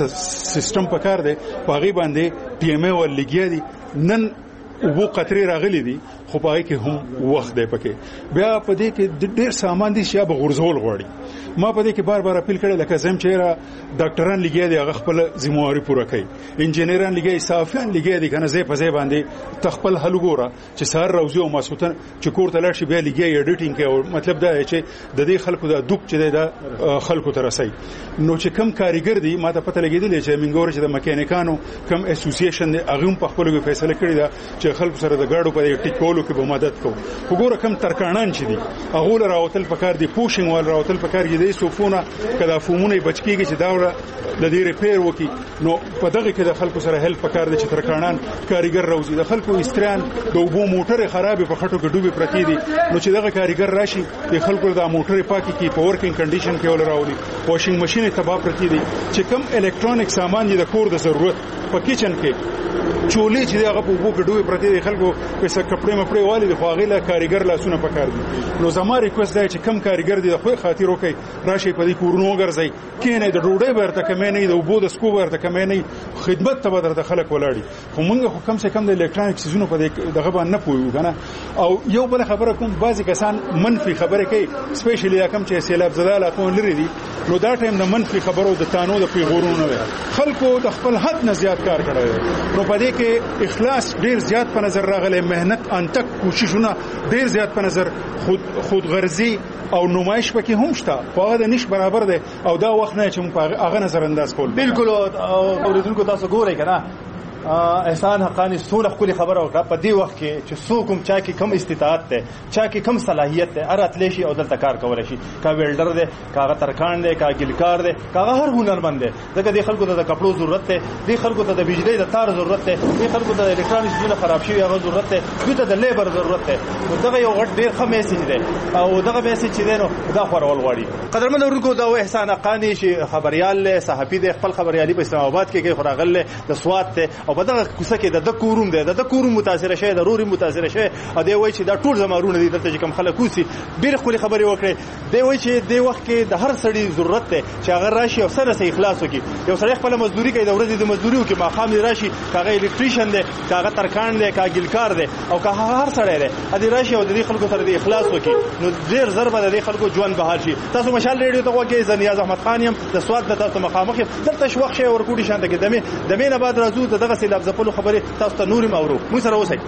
سیستم پکار دی په غي باندې پی ام ای ولګیا دي نن وبو قطري راغلي دي خو پای کې هم وخت دی پکې بیا په دې کې ډېر سامان دي چې به غرزول غواړي ما په دې کې بار بار اپیل کړی لکه زم چې را ډاکټران لګیا دي هغه خپل ذمہواری پوره کوي انجینران لګیا صحافیان لګیا دي کنه زه په ځای باندې تخپل حل ګوره چې سهار راوځي او ماسوتن چې کور ته لاړ شي بیا لګیا ایډیټینګ کوي او مطلب دا چې د دې خلکو د دوک چې د خلکو ته رسي نو چې کم کاریګر دي ما ته پته لګیدل چې منګور چې د مکانیکانو کم اسوسییشن دی هغه په خپل فیصله کړی دا چې خلکو سره د گاډو په ټیکولو کې به مدد کوو وګوره کم ترکانان چې دي هغه راوتل پکار دي پوشینګ وال راوتل پکار دي سوفونه کدا فومونه بچکیږي چې دا د دې ریپیر وکي نو په دغه کې د خلکو سره هیلپ پکار دي چې ترکانان کاریګر راوځي د خلکو استران د وبو موټر خرابې په خټو کې ډوبې پرتی دي نو چې دغه کاریګر راشي د خلکو د موټر پاکي کې په ورکینګ کنډیشن کې ول راوړي واشینګ ماشين تباہ پرتی دي چې کم الکترونیک سامان دي د کور د ضرورت په کچن کې چولې چې هغه په وبو کې ډوبې پرتی دي خلکو په څه کپڑے مپړې والي د خواغې له کاریګر لاسونه پکار دي نو زما ریکوست دی چې کم کاریګر دي د خو خاطر وکي راشي په دې کورونو ګرځي کینې د ډوډۍ ورته کمې نه د وبو د سکو ورته کمې نه خدمت ته بدر د خلک ولاړي خو موږ خو کم څه کم د الکترونیک سيزونو په دغه باندې نه پوهیږو کنه او یو بل خبره کوم بعضی کسان منفي خبره کوي سپیشلی کم چې سیلاب زده لاته لري دي نو دا ټایم د منفي خبرو د تانو د پیغورونو نه خلکو د خپل حد نه زیات کار کړی نو په دې کې اخلاص ډیر زیات په نظر راغلی مهنت انتک کوششونه ډیر زیات په نظر خود غرضی او نمایش پکې هم شته په هغه نش برابر دی او دا وخت نه چې موږ هغه نظر انداز کول بالکل اوریدونکو تاسو ګورئ کنه احسان حقانی سونه خپل خبره وکړه په دې وخت کې چې څوک چا کې کم استطاعت ده چا کې کم صلاحیت ده ار اتلی شي او دلته کار کول شي کا ویلډر ده کا ترکان ده کا ګلکار ده کا هر هنرمند ده ځکه د خلکو ته د کپړو ضرورت ده د خلکو ته د بجلی د تار ضرورت ده د خلکو ته د الکترونیک سیستم خراب شي هغه ضرورت ده دوی ته د لیبر ضرورت ده نو دغه یو غټ ډیر ښه میسج ده او دغه میسج چې ده نو دا خورول غواړي قدرمن اورونکو دا احسان حقانی چې خبريال له صحافي د خپل خبريالي په اسلام آباد کې خراغل د سواد ته او په دغه کوڅه کې د کوروم ده د کوروم متاثر شوی د روري متاثر شوی ا دی وای چې دا ټول زمارونه دي دلته چې کوم خلک کوسي ډیر خولي خبري وکړي دی وای چې دی وخت کې د هر سړي ضرورت ده چې هغه راشي او سره سه اخلاص وکړي یو سړی خپل مزدوري کوي د ورځې د مزدوري وکړي ماخام راشي کاغه الکتریشن ده کاغه ترکان ده کاغه ګلکار ده او کاغه هر سړی ده ا دی راشي او د خلکو سره د اخلاص وکړي نو ډیر ضربه د خلکو ژوند بهال شي تاسو مشال ریډیو ته وګورئ زنیاز احمد خان يم د سواد د تاسو مخامخ دلته شوخ شي ورکوډي شانته کې دمه نه بعد راځو دغه سیلاب زپلو خبره تاسو ته نور مورو مو سره اوسئ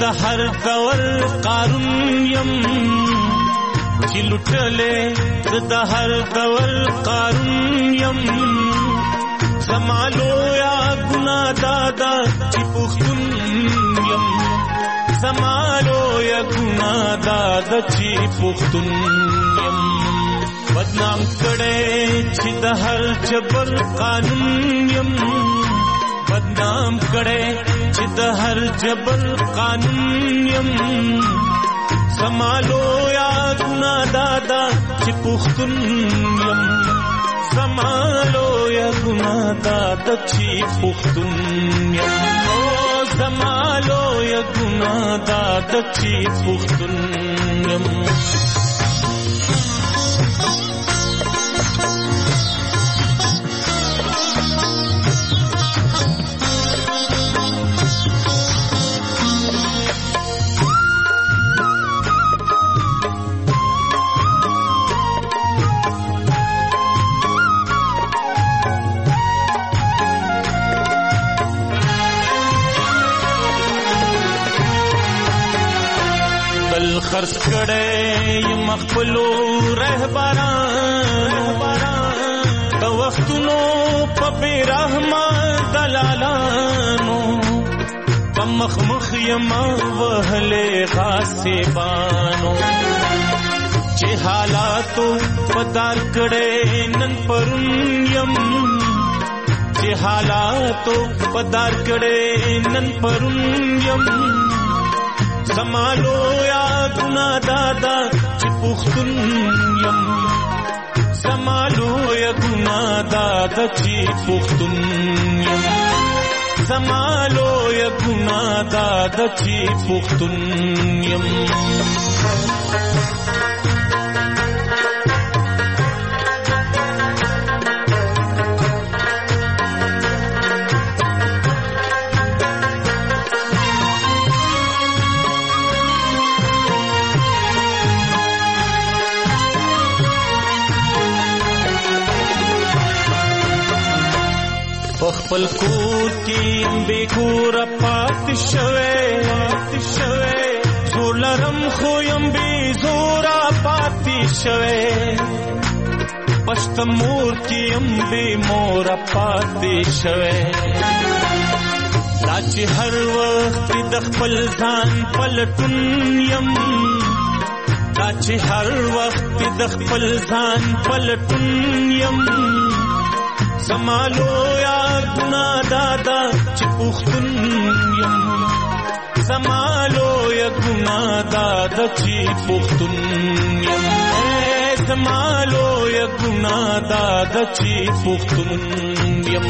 د هر دور قارون یم چې لټلې د هر دور قارون یم زمالو یا ګناه دادا چې پښتون یم زمالو یا ګناه دادا چې پښتون یم بدنام کړي چې د هر جبر قانون یم بدنام کړي چې د هر جبر قانون یم زمالو یا ګناه دادا چې پښتون یم زمالو یا ګناه دادا چې پښتون یم زمالو یا ګناه دادا چې پښتون یم خرڅ کړي مخبلو رهبران د وختونو په بیرحمه دلالانو په مخمخ یما وهلې غاصبانو چې حالاتو پدار کړي نن پرون یم چې حالاتو پدار کړي نن پرون یم زمالو یا ګناه دادا چې پښتون یم زمالو یا ګناه دادا چې پښتون یم زمالو یا ګناه دادا چې پښتون یم خپل کور کې بے کور پات شوه زولرم خو یم بے زورا پات شوه پښت مور کې یم بے مور پات شوه لاچ هر وخت د خپل ځان پلټون یم لاچ هر وخت د خپل ځان پلټون یم زمالو یا ګناه دادا چې پښتون یم زمالو یا ګناه دادا چې پښتون یم زمالو یا ګناه دادا چې پښتون یم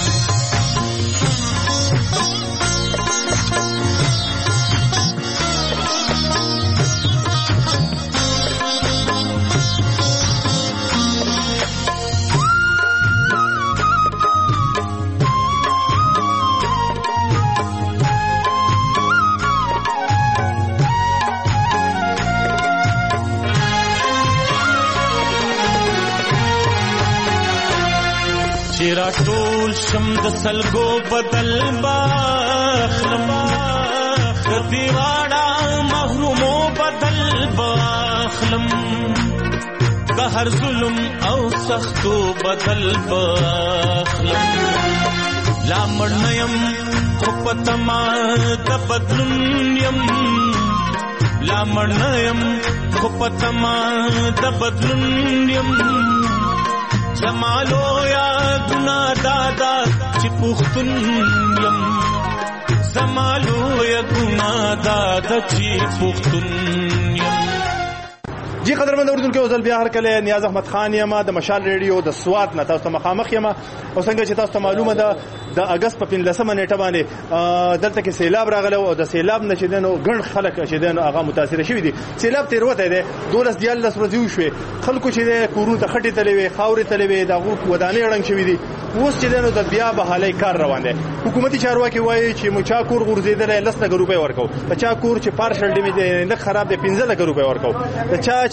چرا ټول شم د سلګو بدل باخلم د دیواړه محرومو بدل باخلم د هر ظلم او سختو بدل باخلم لا مړنیم خو پتما د بدلون یم لا مړنیم خو پتما د بدلون یم زمالو یا ګناه دادا چې پښتون یم زمالو یا ګناه دادا چې پښتون یم جی قدرمن اردوونکو اوس بیا هر کله نیاز احمد خان یم د مشال ریډیو د سوات نه تاسو ته مخامخ یم او څنګه چې تاسو ته معلومه ده د اگست په 15 نیټه باندې دلته کې سیلاب راغلی او د سیلاب نه چې دنو ګڼ خلک چې دنو هغه متاثر شوي دي سیلاب تیروته ده 12 ورځې وشوي خلکو چې کورونو ته خټې تلې وي خاورې تلې وي دغه ودانې رنګ شوي دي اوس چې دنو د بیا به حالي کار روان دي حکومتي چارواکي وایي چې مچا کور غورځیدل 10 لک روپۍ ورکو بچا کور چې پارشل ډیمیج نه خراب دي 15 لک روپۍ ورکو بچا چې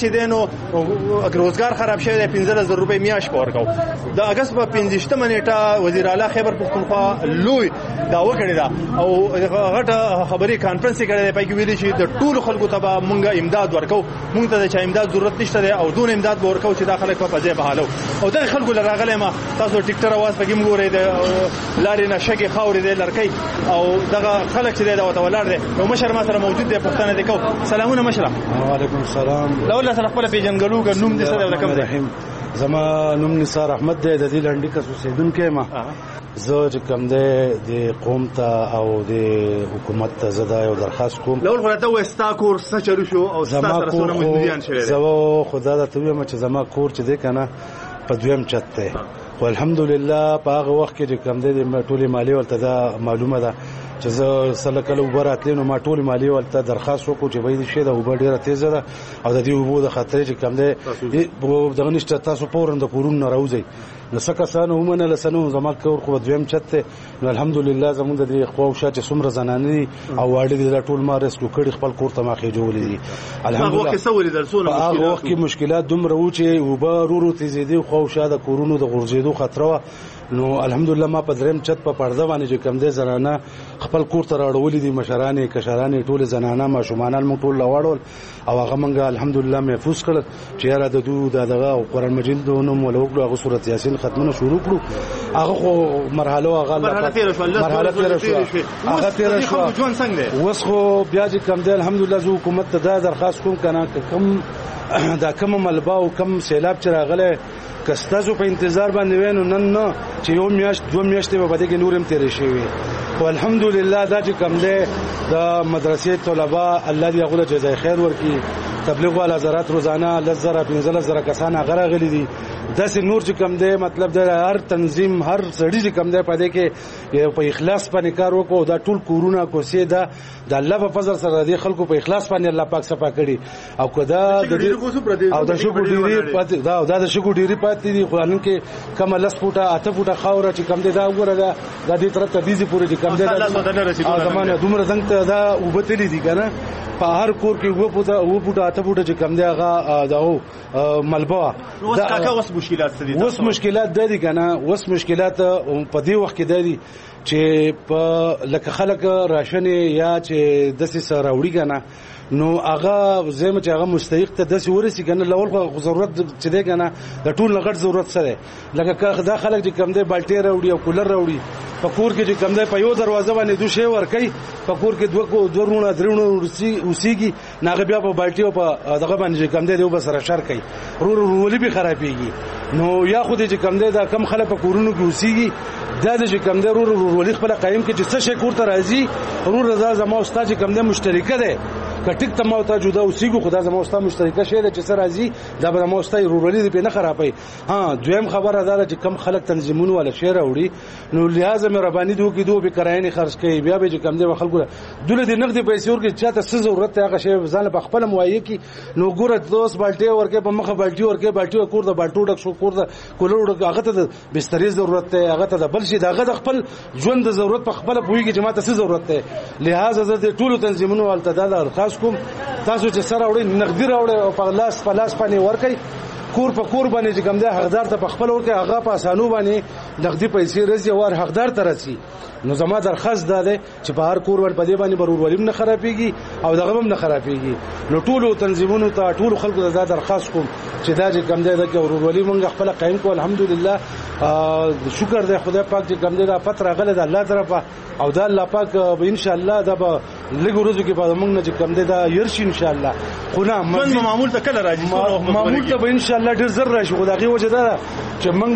چې دینو روزګار خراب شوی دی 15000 روپۍ میاشت په ورکو د اگست په 15مه نیټه وزیر اعلی خیبر پختونخوا لوی دا وکړی دا او غټه خبري کانفرنس کړی دی پای کې ویلي چې د ټولو خلکو ته به مونږه امداد ورکو مونږ ته د امداد ضرورت نشته دی او دون امداد به ورکو چې دا خلک په ځای بحالو او دا خلکو لراغله ما تاسو ټیکټر आवाज پکې موږ ورې د لارې نشګي خاورې د لړکې او دغه خلک چې دا وتولار دي نو مشر ما سره موجود دی پښتنه دی کو سلامونه مشر وعلیکم السلام لولا سره خپل پیژنګلو ګ نوم دې سره ولکم رحیم زما نوم نثار احمد دی د دې لنډی کس اوسیدونکو ما زه چې کوم د قوم ته او د حکومت ته زدا یو درخواست کوم لول خو ته وستا کور څه چلو شو او تاسو سره مجبوریان شوه زه خدا ته ویم چې زما کور چې دی کنه په دویم چت ته خو الحمدلله په هغه وخت کې چې کوم د ټولي مالی ولته دا معلومه ده چې زه سره کله وبراتلې نو ما ټولي مالی ولته درخواست وکړو چې باید شي دا وب ډیره تیزه ده او د دې وبو د خطر چې کوم دی دغه نشته تاسو پورند کورون نه راوځي نو څنګه سانو ومنه لسنو زما کور خو دویم چته نو الحمدلله زموږ د خو شاته څومره زنانه او واړه دي ټول ما رسکو کړي خپل کور ته ما خېجولې دي الحمدلله هغه څه ولې درسونه هغه وخت کې مشکلات دومره و چې وبرورو تیزیدي خو شاته کورونو د غورځېدو خطر نو الحمدلله ما په دریم چت په پرده باندې چې کم دي زنانه خپل کور ته راړولې دي مشرانه کشرانه ټول زنانه ما شومانان مو ټول لاوړول او هغه منګه الحمدلله محفوظ کړ چې را د دو دغه قرآن مجید دونو مولوګلو هغه سورۃ یاسین ختمونه شروع کړو هغه خو مرحله هغه مرحله تیر شو هغه تیر شو جون څنګه وس خو بیا چې کم دي الحمدلله زو حکومت ته دا درخواست کوم کنه کم دا کم ملبا او کم سیلاب چې راغله کستاسو په انتظار باندې وینو نن نه چې یو میاشت دوه میاشتې به بده کې نورم تیرې شي او الحمدلله دا چې کم ده د مدرسې طلبه الله دې هغه جزای خیر ورکړي تبلیغ والا حضرات روزانه 10000 کسان هغه غلي دي داسې نور چې کم ده مطلب د هر تنظیم هر سړی چې کم ده پدې کې په اخلاص باندې کار وکړو دا ټول کورونه کوسي دا د الله په فضل سره د خلکو په اخلاص باندې الله پاک صفا کړي او کدا او د شګو ډيري پاتې دا د شګو ډيري پاتې دي قرآن کې کم لس فوټه اته فوټه خاور چې کم ده دا وګوره دا د طرف ته دي پورې چې کم ده دا زمانه دومره څنګه دا وبتلې دي کنه په هر کور کې و فوټه اته فوټه چې کم ده هغه دا ملبا دا کاکا وس مشکلات دي وس مشکلات دي کنه وس مشکلات په دې وخت کې دي چې په لکه خلک راشن یا چې دسي سره وړي کنه نو هغه زموږ چې هغه مستحق ته داسې ورسي کنه لول خو ضرورت چې دی کنه د ټول لغړ ضرورت سره لکه دا خلک چې کم دی بالټي راوړي او کولر راوړي په کور کې چې کم دی په یو دروازه باندې دوه شی ور کوي په کور کې دوه رونه درونه اوسيږي ناغه بیا په بالټي او په دغه باندې کم دی یو بسره شر کوي ولې به خرابېږي نو یا خو دې چې کم دی دا کم خلک په کورونو کې اوسيږي دا چې کم دی ولې خپل قائم کې چې څه شي کور ته راځي رضا زما استاد چې کم دی مشترکه ده کټیک ته مو ته جدا اوسېګو خدا زما استاد مشترکه شه چې سره راځي دا به مو استاد رورولې دې نه خرابای ها دویم خبره ده چې کم خلک تنظیمونه ولا شعر وړي نو لہذا مې ربانی دوه کې دوه به کراینه خرج کوي بیا به چې کم دی خلکو دله دې نقد پیسې ورکې چاته څه ضرورت هغه شی ځان په خپل موایي کې نو ګوره دوست بالټي ورکې په مخه بالټي ورکې بالټي کور د بالټو ډک شو کور د کولر هغه ته بسترې ضرورت ته هغه ته بل شي دغه د خپل ژوند د ضرورت په خپل پويږي چې ماته څه ضرورت ته لہذا زه د ټولو تنظیمونو ولته دا خاص کوم تاسو چې سره وړي نقدي راوړي او په لاس باندې ورکي کور په کور باندې چې کوم ده حقدار ته خپل ورکي هغه په اسانو باندې نقدي پیسې رسي او حقدار ته رسي نو زما درخواست ده چې په هر کور ور پدې باندې برور ولیم نه خرابېږي او دغه هم نه خرابېږي نو ټولو تنظیمونو ته ټولو خلکو ته درخواست کوم چې دا چې کوم ده کې ورور ولیم موږ خپل قائم کو الحمدلله شکر ده خدای پاک چې کوم ده فتره غله ده الله طرفه او دا الله پاک به ان شاء الله دا به لږ ورځو کې په موږ نه چې کوم ده دا يرشي ان شاء الله خو نه معمول ته کله راځي معمول ته به ان شاء الله ډیر زر راشي خو دا غي وجه ده چې موږ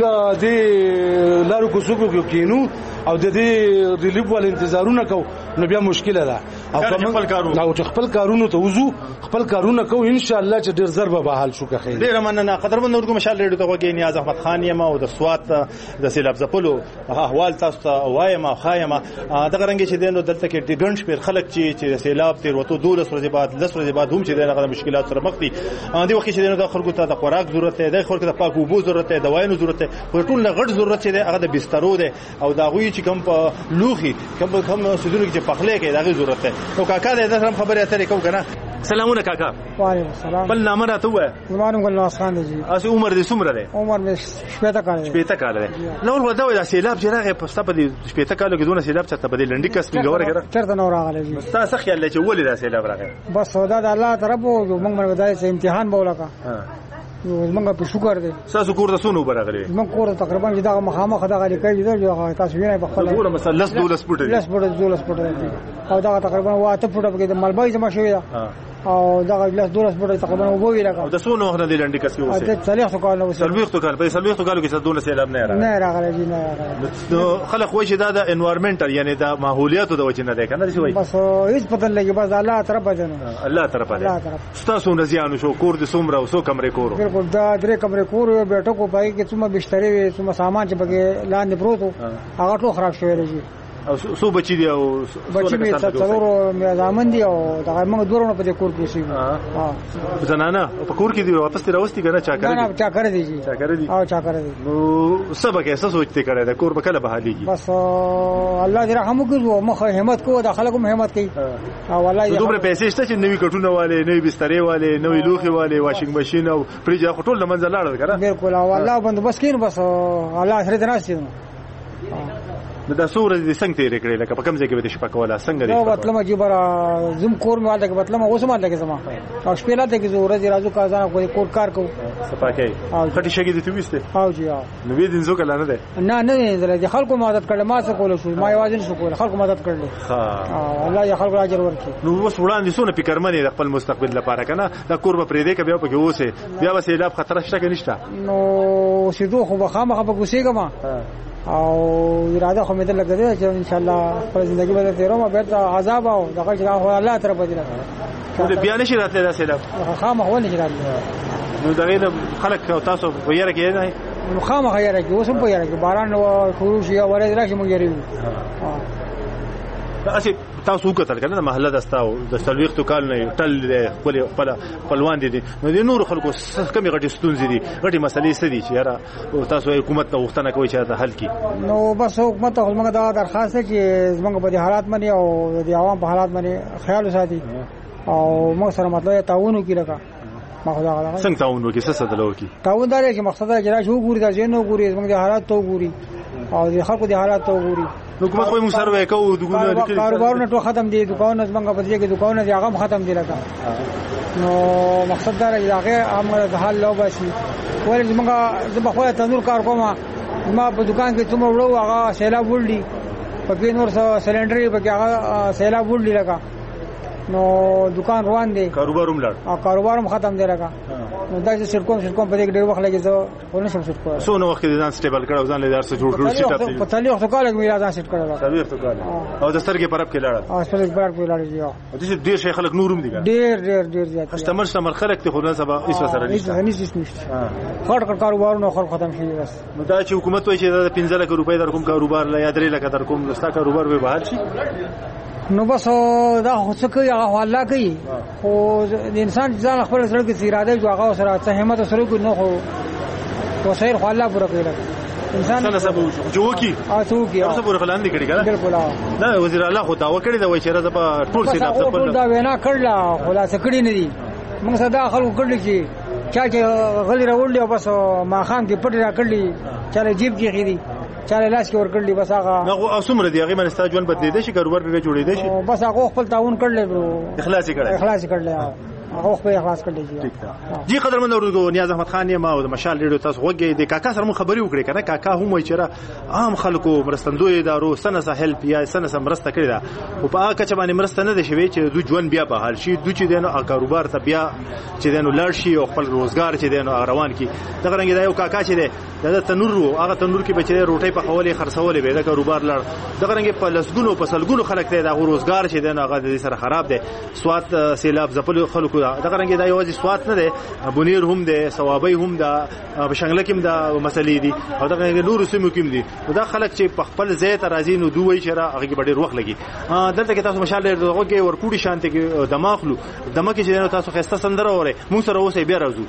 دې لارو کوڅو کې کینو او د دې ریلیف ول انتظارونه کو نو بیا مشکله ده او خپل کارونو ته وزو خپل کارونه کو ان شاء الله چې ډیر زر به حل شو که خیر ډیر مننه قدرمن ورګو مشال ریډیو ته وګی نیاز احمد خان یم او د سوات د سیلاب زپلو احوال تاسو ته وایم خایم دغه رنګ چې دینو دلته کې د ګنش پر خلک چې سیلاب تیر وته 12 ورځې بعد 10 ورځې بعد هم چې دغه مشکلات سره مخ دي دی وخت چې دینو د خلکو ته د خوراک ضرورت دی د خلکو ته پاک اوبو ضرورت دی د وایو ضرورت دی ټول لغړ ضرورت دی هغه د بسترو دی او دا غوي چې کوم په لوخي کوم سودونو کې پخلې کې دغه ضرورت دی نو کاکا دې سره خبرې اترې کوم کنه سلامونه کاکا. وعلیکم السلام. بل نامه راته وایه. زما نوم ګلنواز خان دی. اسی عمر دې څومره دی؟ عمر مې 80 کال دی. 80 کال دی. نو ول دا وایي سیلاب چې راغی په ستا په دې 80 کالو کې دونه سیلاب چاته په دې لنډی کس پیګور کړه. چرته نو راغلی جی. تاسو خیال لرئ چې ولې دا سیلاب راغی؟ بس خدا د الله طرف او موږ باندې دای امتحان به ولاکا. موږ په شکر دي. تاسو کور ته سونو برغلی؟ موږ کور تقریبا چې دا مخامخ دا غلي کوي دا تاسو وینئ په خپل. کور مثلا 12 فوټ دی. 12 فوټ دی. او دا تقریبا 8 فوټ په کې د ملبای زما شوی دا. او دا 12 فوټ تقریبا وګوي لکه. او د سونو نه دی لنډی کس کې اوسه. دا 40 کال نو. 40 کال په 40 کالو کې څه دونه سیلاب نه راغلی. نه راغلی جی نه راغلی. نو خلک وایي چې دا د انوایرنمنټل یعنی د ماحولیاتو د وجه نه دی کنه څه وایي؟ بس هیڅ پته لګي بس الله طرف باندې. الله طرف باندې. تاسو نه زیانو شو کور د سومره او سو کمرې کورو. بالکل دا درې کمرې کور یو بیٹو کو پای کې څومره بسترې وي څومره سامان چې بګې لاندې پروت وو هغه ټول خراب شوی دی. او سو بچی دی او بچی می څلورو مې ځامن دی او دا موږ دورونه په کور کې شي. ها زنانه په کور کې دی واپس ته راوستي کنه چا کړی؟ نه چا کړی دی. چا کړی دی. او چا کړی دی. نو سبا کې څه سوچته کړی دا کور په کله بحاليږي؟ بس الله دې رحم وکړي مخ همت کو دا خلکو همت کوي. او والله دومره پیسې شته چې نوې کټونه والے نوې بسترې والے نوې لوخي والے واشنګ ماشين او فریج ټول لمنځه لاړل کنه. بالکل او الله بندوبست کین بس الله سره دناسي. دا سورې دې څنګه تیرې کړې لکه په کوم ځای کې به دې شپه کوله څنګه دې؟ نو مطلب چې برا زم کور مې والده کې مطلب اوس ماته کې زما او شپې لاته کې زوره دې راځو کا ځان کوی کور کار کو صفاکې خټي شګې دې تويسته. او جی او نو وې دې زو کله نه ده. نه دې خلکو مدد کړل ما څه کول شو ما یوازې شو کول خلکو مدد کړل. ها الله یې خلکو اجر ورکړي. نو اوس وړاندې سونه فکرمنې د خپل مستقبل لپاره کنه دا کور به پرې دې کې بیا په کې اوسه بیا به سیلاب خطر شته کې نشته. نو سیدو خو بخامه په ګوسېګما او اراده خو مې دل لګیږي چې ان شاء الله پر ژوندۍ به تیرو ما به عذاب او دغه چې الله طرف دی. نو بیا نشي راتله دا سیلاب خامخ ولې راتله. نو دغه خلک تاسو ویره کې نه نو خامخ یې راځي اوس هم په یاره کې باران او شروع شي او ورځ راشي موږ یې اسی تاسو وکړل کنه محله دستاو د سلويختو کال نه ټل خپل خپلوان دي نو د نور خلکو کمی غټي ستونزې دي غټي مسلې ستدي چې یاره تاسو حکومت ته وختنه کوي چې دا حل کی. نو بس حکومت ته موږ دا درخواست چې موږ په حالات باندې او د عوام په حالات باندې خیال وساتي او موږ سره مطلب تعاون وکړي لکه ما خدا غواړم. څنګه تعاون وکړي څه دلو کی تعاون دار چې مقصد دا چې راځو ګوري دا جنو ګوري موږ د حالات ته ګوري او د خلکو د حالات ته ګوري. حکومت خو موږ سره وکاو دغه کاروبارونه ټول ختم دي دکانونه څنګه په دې کې دکانونه دي هغه ختم دي لکه. نو مقصد دا چې هغه امر د حل لو باسي ولې موږ زما خو تنور کار کوم ما په دکان کې څومره وړو هغه سیلاب وړي په کې نور سلندري په کې هغه سیلاب وړي لکه. نو دکان روان دي کاروباروم لړ او کاروباروم ختم دی لکه. نو دا چې سرکوم په دې کې ډېر وخت لګي زه ونه شم سټ کوم. سونه وخت دې ځان سټیبل کړو ځان له دار څخه جوړ کړو سټاپ په تلې وخت کال کې مې ځان سټ کړو. تلې وخت کال او د سترګې پرب کې لاړ او سترګې پرب کې لاړ دی. او دې ډېر شي خلک نورم دي ډېر زیات کسٹمر خلک ته خو نه سبا هیڅ سره نشته خاطر کاروبارونه خلک ختم شي بس. نو دا چې حکومت وایي چې دا 15 لک روپۍ در کوم کاروبار لا یا 3 لک در کوم لستا کاروبار به بحال شي. نو بس دا څه کوي هغه الله کوي خو د انسان ځان خپل سره کې اراده جو هغه سره څه همت سره کوي نو خو وسایل خو الله پوره کوي انسان څنګه سبب جو کی تاسو کی تاسو پوره خلان دي کړی کنه. بالکل دا وزیر الله خو دا وکړي دا وایي چې راځه په ټول سي نه دا وینا کړل خلاص کړی نه دي موږ صدا خلکو کړل چې چې غلی راوړل او بس ما خام کې پټ را کړلی چاله جیب کې خېدي چاله لاس کې ور کړلی بس هغه نو اوسمره دی هغه من استاجون بدلیدي شي کاروبار به جوړېدي شي بس هغه خپل تعاون کړل برو اخلاص کړل هغه خپل اخلاص کړل جی قدرمن اورګو نیاز احمد خان ما او د مشال ریډیو تاسو وګورئ د کاکا سره مو خبري وکړي کنه کاکا هم وایي چې عام خلکو مرستندوی ادارو سنه ساحل پیا سنه مرسته کړی دا او په هغه کچ باندې مرسته نه ده شوی چې دوی ژوند بیا به حال شي دوی چې دینو کاروبار ته بیا چې دینو لړ شي او خپل روزګار چې دینو روان کی دغه رنګ دا یو کاکا چې د تنور هغه تنور کې بچي روټي په خولې خرڅولې به دا کاروبار لړ دغه رنګ په لسګونو په سلګونو خلک ته دا روزګار چې دینو هغه د سره خراب دي سوات سیلاب زپل خلکو دغه رنګ دا یو سوات نه ده بونیر هم ده ثوابي هم ده بشنګله کې ده مسلې دي او دغه نور سیمو کې دي دا خلک چې په خپل ځای ته راځي نو دوی چې هغه کې ډېر وخت لګي دلته کې تاسو مشال دغه کې ورکوټي شانته کې دماغلو دمکه چې تاسو خسته سندره وره مو سره اوسې بیا راځو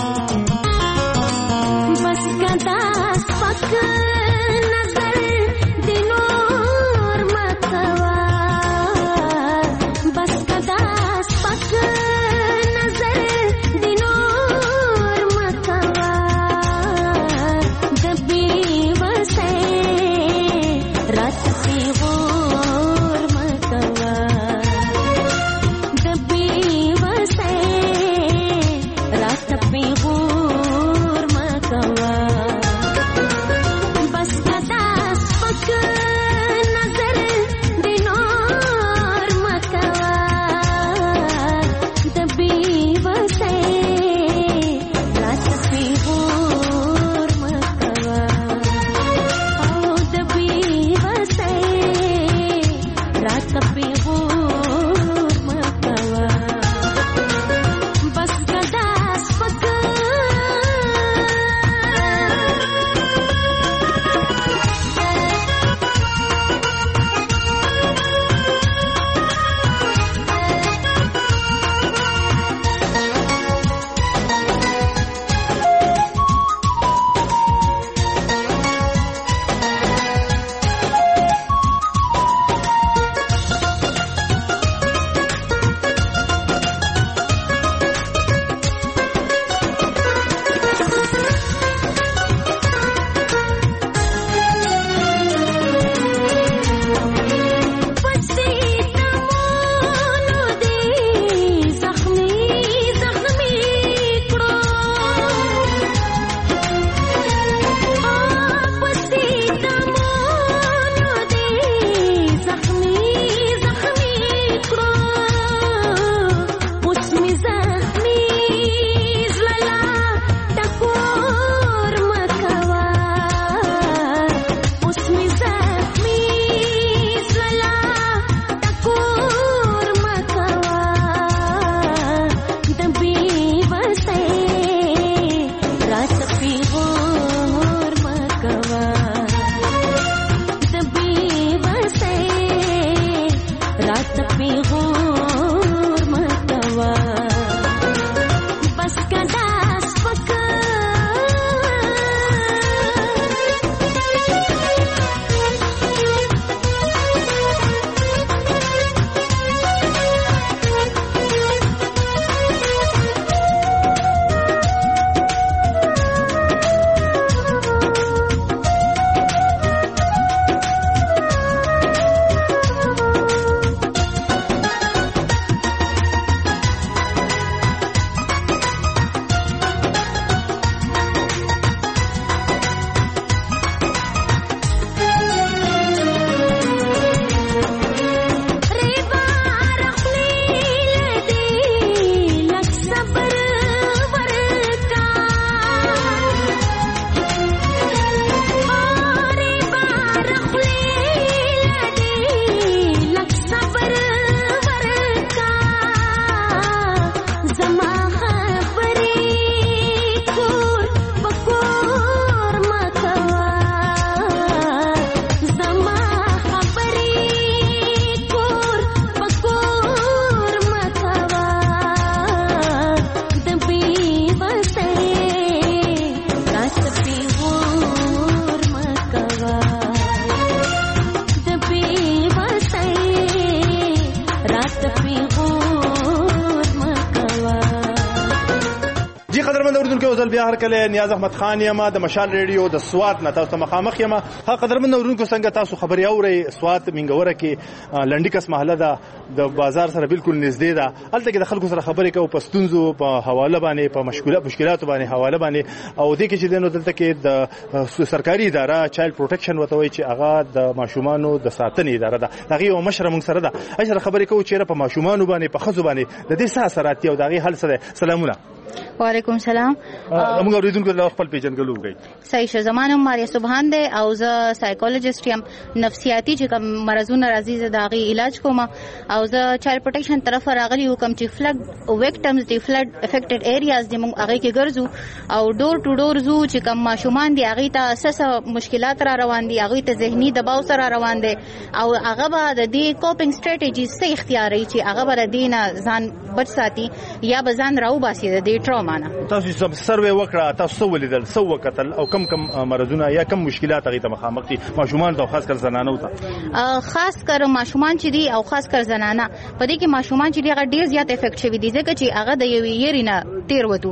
بس کدا سپک نظر دینور متوا بس کدا سپک قدرمن اوردونکو اوسل بیا هر کله نیاز احمد خان یم د مشال ریډیو د سوات نه تاسو مخامخ یم. ها قدرمن اوردونکو څنګه تاسو خبري اوري سوات منګوره کې لنډیکس محله ده د بازار سره بالکل نږدې ده. الته کې د خلکو سره خبرې کوو په ستونزو په حواله باندې په مشکلات باندې حواله باندې او د کې چې دنو دلته کې د سرکاري اداره چایلډ پروټیکشن وته وي چې هغه د ماشومانو د ساتنې اداره ده. هغه یو مشره موږ سره ده. اجر خبرې کوو چې په ماشومانو باندې په خزو باندې د دې اثرات او دغه حل سره. سلامونه. وعلیکم السلام. موږ اوریدونکو له خپل پیژنګلو وګړي. صحیح شه. زمانه ماریا سبحان ده او زه سایکولوژیست یم. نفسیاتی چې کوم مرزونه راځي زه داغي علاج کوم او زه چایلډ پروټیکشن طرف راغلی کوم چې فلډ وکټمز دی فلډ افیکټډ ایریاز دی موږ هغه کې ګرځو او ډور ټو ډور زو چې کوم ماشومان دی هغه ته اساسه مشکلات را روان دي هغه ته ذهني دباو سره روان دي او هغه به د دې کوپینګ سټریټیجیز څه اختیاري چې هغه به د دې نه ځان بچ ساتي یا به ځان راو باسي د دې ټراما نه. تاسو سروې وکړه تاسو ولیدل سو وکتل او کم مرزونه یا کم مشکلات هغه ته مخامخ دي ماشومان ته خاص کر زنانو ته خاص کر ماشومان چې دي او خاص کر زنانه په دې کې ماشومان چې دي هغه ډیر زیات افیکټ شوی دي ځکه چې هغه د یوې یرینه تیر وته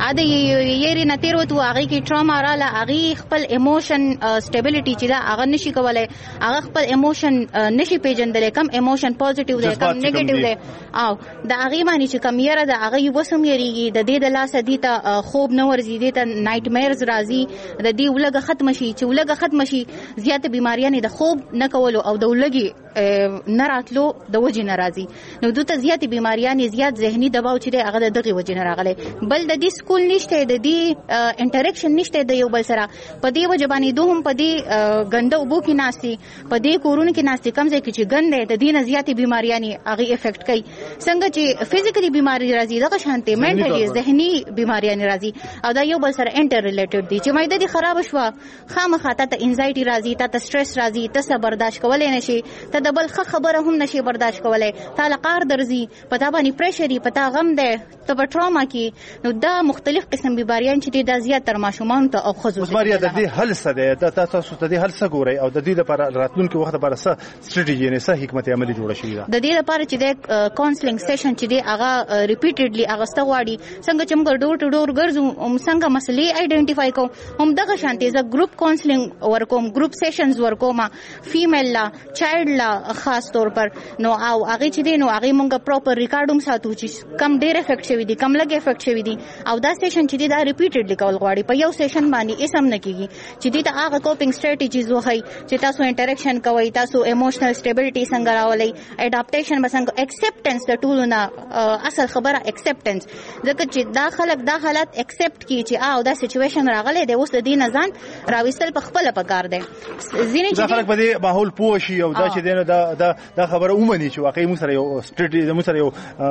هغه کې ټراما رااله هغه خپل ایموشن سټیبلیټی چې دا هغه نشي کولای هغه خپل ایموشن نشي پیژندل کم ایموشن پوزټیو دی کم نیگیټیو دی او دا هغه معنی چې کم یره دا هغه وسم یریږي د دې د لاس دي ته خوب نه ورځي دي ته نایټ میرز راځي د دې ولګه ختم شي چې ولګه ختم شي زیات بیماریاں د خوب نه کولو او د ولګي نه راتلو د وجې ناراضي نو دوی زیات بیماریاں زیات ذهني دباو چې هغه دغه وجې نه راغلي بل د دې سکول نشته د دې انټریکشن نشته د یو بل سره په دې وجه باندې دوهم په دې ګنده وبو کې ناشتي په دې کورونه کې ناشتي کم ځای کې چې ګنده د دې نه زیات بیماریاں هغه افیکټ کوي څنګه چې فزیکلی بیماری راځي دغه شانتي منټلی ذهني بیماریاں راځي او دا یو بل سره انټر ریلیټډ دي چې مایده دي خراب شوه خامخا ته انزایټي راځي ته سټرس راځي ته برداشت کولای نشي ته د بل خبره هم نشي برداشت کولای ته لقار درځي پتا باندې پریشر پتا غم ده ته په ټراما کې نو دا مختلف قسم بیماریاں چې د زیات تر ماشومان ته او خصوصي بیماریاں د دې حل څه ده تاسو ته دې حل څه ګوري او د دې لپاره راتلونکي وخت لپاره څه سټریټیجی نه څه حکمت عملی جوړه شوې ده د دې لپاره چې د کاونسلینګ سیشن چې دی هغه ریپیټډلی هغه ستغواړي څنګه چې موږ ډور ټو ډور ګرځو څنګه مسلې آیډنټیفای کوم هم دغه شانتي ز ګروپ کاونسلینګ ورکوم ګروپ سیشنز ورکوم فیمیل لا چایلډ لا خاص طور پر نو او هغه چې دی نو هغه موږ پراپر ریکارډوم ساتو چې کم ډیر افیکټ شوی دي کم لګ افیکټ شوی دي او دا سیشن چې دی دا ریپیټډلی کول غواړي په یو سیشن باندې اسم نه کیږي چې دی ته هغه کوپینګ سټریټیجیز وخی چې تاسو انټریکشن کوئ تاسو ایموشنل سټیبلیټی څنګه راولئ اډاپټیشن بسنګ ایکسپټنس د ټولونه اصل خبره ایکسپټنس ځکه چې دا خلک دا حالت ایکسپټ کی چې دا سچويشن راغلی دی اوس د دې نه ځان راوستل په خپل پکار دی ځینې چې خلک په دې ماحول پوه شي او دا چې دی دا خبره ومني چې واقعي موږ سره یو سټریټي موږ سره یو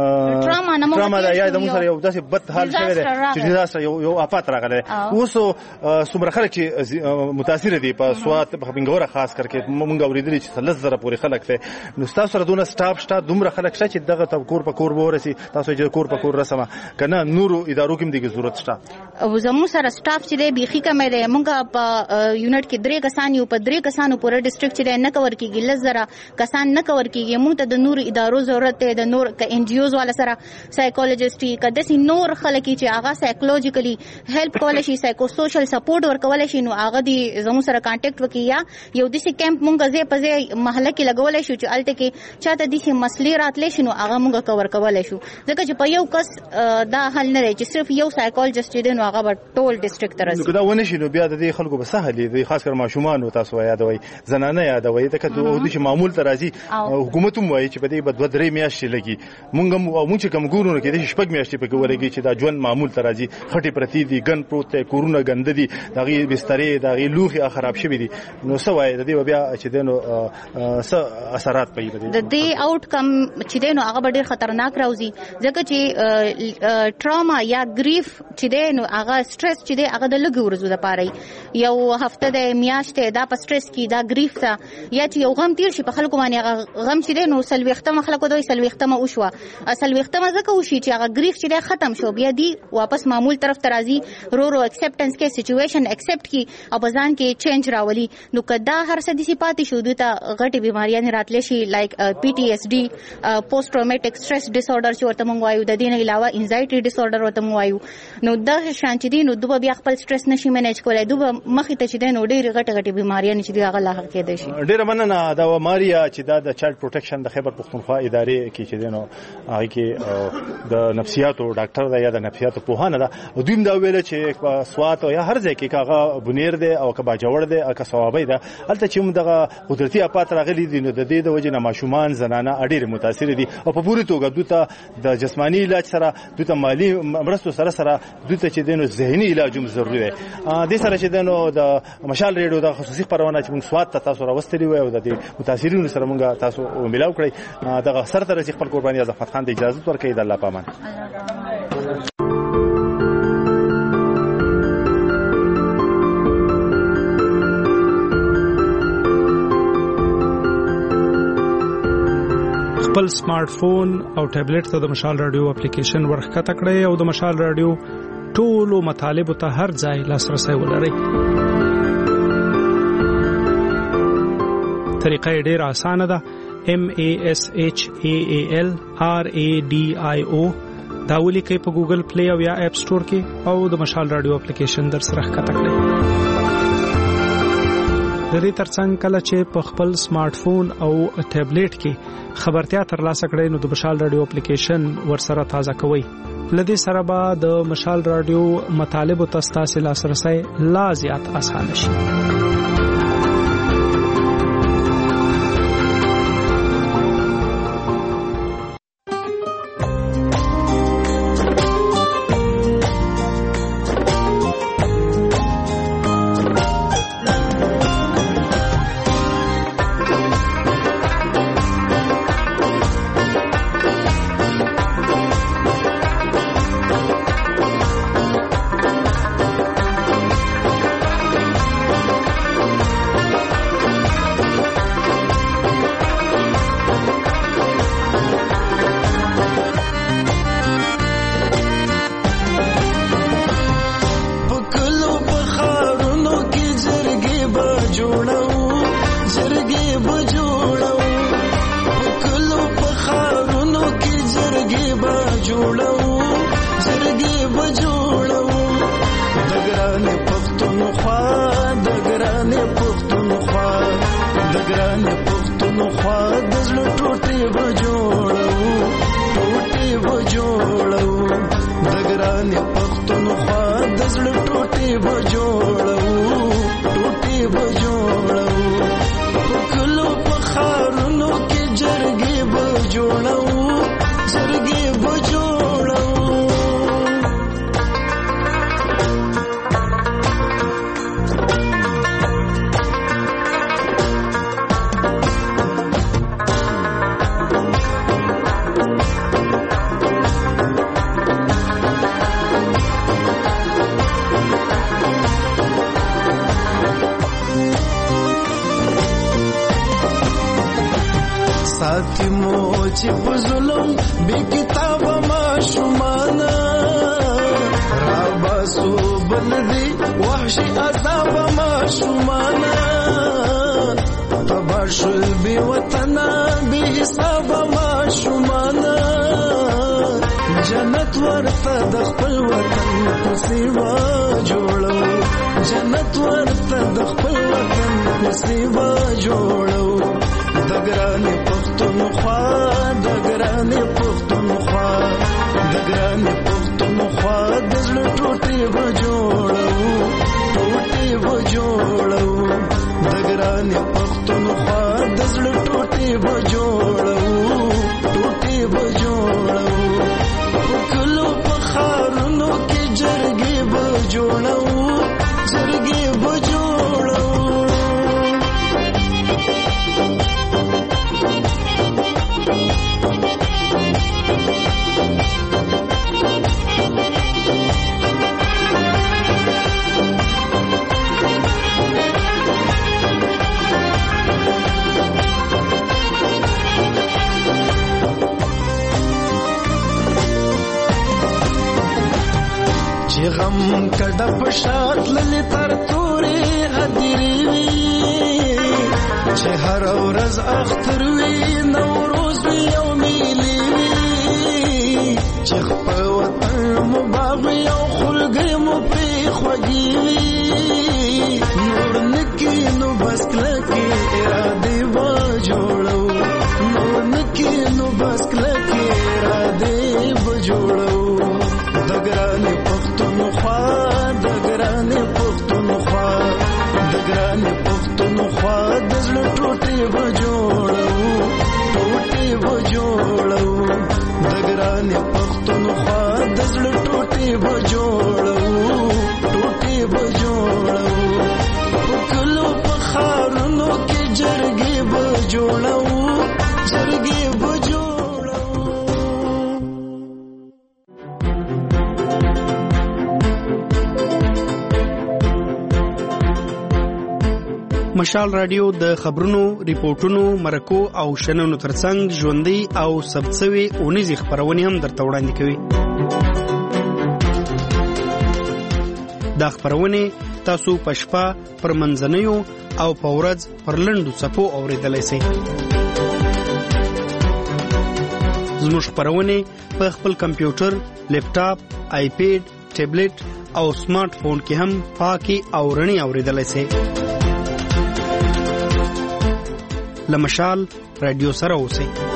ټراما دا یا موږ سره یو داسې بد حال شوی دی چې دا سره یو افات راغلی اوس څومره خلک چې متاثر دي په سوات په بنګوره خاص کر کې موږ اوریدل چې 3000 پورې خلک ته نو تاسو سره دونه سټاف شته دومره خلک شته چې دغه کور په کور ورسي تاسو چې کور په کور رسمه کنه نور ادارو کې دغه ضرورت شته او زموږ سره سټاف چې دی بيخي کمه دی موږ په یونټ کې 3 کسان یو په 3 کسانو پورې ډیسټریکټ چې نه کور کیږي لزره کسان نه کور کیږي موږ ته د نور ادارو ضرورت دی د نور ک ان جی اوز والا سره سایکولوژیسټي کده سي نور خلک چې هغه سایکولوژیکلی هیلپ کول شي سایکو سوشل سپورټ ورکول شي نو هغه دی زموږ سره کانټیکټ وکي یا یو د سي کیمپ موږ زه په محله کې لګول شو چې الته کې چاته د سي مسلې راتلې شنو هغه موږ کور کول شو ځکه چې په یو کس دا حل نه دی چې صرف یو سایکولوژیست دی نو هغه ټول ډیسټریکټ تر نو دا ونه شي نو بیا د دې خلکو به سهل دي خاص کر ماشومان او تاسو یادوي زنانه یادوي ته کله د معمول ترازی حکومت هم وایي چې په دې بد درې میاشتې لګي مونږ چې کوم ګورو کې د شپږ میاشتې په ګورېږي چې دا ژوند معمول ترازی خټي پرتی دي ګن پروت ته کورونه ګند دي دغه بسترې دغه لوخي خراب شوی دي نو سوای د دې بیا چې دنو څه اثرات پي د دې آوټ کم چې دنو هغه ډېر خطرناک راوځي ځکه چې ټراما یا گریف چې دنو هغه سټرس چې دی هغه د لګ ورزو د پاره یو هفته د میاشتې دا په سټرس کې دا گریف ته یا چې یو غم تیر شي په خلکو باندې غم چې دی نو سلوختمه خلکو دوی سلوختمه وشوه سلوختمه ځکه وشي چې هغه گریف چې دی ختم شو بیا دی واپس معمول طرف ته راځي رو ایکسپټنس کې سچويشن ایکسپټ کی او بزان کې چینج راولي نو کدا هر څه دي صفات شو دوی ته غټي بیماریاں راتلې شي لایک پی ټی ایس ډي پوسټ ټروماټیک سټرس ډیس اورډر چې ورته مونږ وایو د دې نه علاوه انزایټي ډیس اورډر ورته مونږ وایو نو د شان چې دین دوه بیا خپل سټرس نشي مینج کولای دوه مخې ته چې دین ډېر غټ بیماریاں چې هغه لا حق کېدای شي. ډېر مننه دا ماریا چې د چایلډ پروټیکشن د خیبر پختونخوا ادارې کې چې دین هغه کې د نفسیاتو ډاکټر دا یا د نفسیاتو پوهانه دا دویم دا ویل چې سوات یا هر ځای کې کاغه بنیر دی او کبا جوړ دی او که ثوابي ده البته چې موږ دغه قدرتي اپات راغلي دي نو د دې د وجه نه ماشومان زنانه اډیر متاثر دي او په پوری توګه دوته د جسمانی علاج سره دوته مالی مرستو سره دوته چې دینو ذهني علاج هم ضروري دی. د سره چې دینو د مشال ریډیو د خصوصي خبرونه چې موږ سواد ته تاسو راوستلی وي او د متاثرینو سره موږ تاسو ملاو کړی دغه سره تر چې خپل قرباني احمد خان د اجازه ورکړي د الله پامان. خپل سمارټ فون او ټابلیټ ته د مشال رادیو اپلیکیشن ورخکته کړئ او د مشال رادیو ټولو مطالب ته هر ځای لاسرسي ولرئ. طریقه ډېر اسانه ده. MASHAALRADIO دا ولیکئ په ګوګل پلی او یا اپ سٹور کې او د مشال رادیو اپلیکیشن در سره ښکته کړئ. د دې ترڅنګ کله چې په خپل سمارټ فون او ټابلیټ کې خبرتیا ترلاسه کړئ نو د مشال رادیو اپلیکیشن ورسره تازه کوئ. لدې سره به د مشال رادیو مطالب او تاسو لاسرسي لا زیات آسان شي. وطن مو باغ یو خلګي مو پری خوږي نور نکی نو بس کلکی اراده و جوړو نور نکی نو بس کلکی اراده و جوړو دګران پښتونخوا دګران پښتونخوا دګران پښتونخوا د زړه ټوټې و جوړو ټوټې و جوړو دګران پښتونخوا د زړه ټوټې و جوړو ټوټې و جوړو کلو په خارونو کې جرګې و جوړو جرګې و جوړو. مشال رادیو د خبرونو، ریپورتونو، مرکو او شننو ترڅنګ ژوندۍ او ثبتسوي اونیزې خبرونه هم درته وړاندې کوي. دا خبرونه تاسو په شپه پر منځنیو او په ورځ پر لنډو څپو اوریدلای شئ. زموږ خبرونه په خپل کمپیوټر، لیپټاپ، آیپیډ، ټابلیټ او سمارټ فون کې هم پاکي او رڼي اوریدلای شئ. لمشال رادیو سره اوسئ.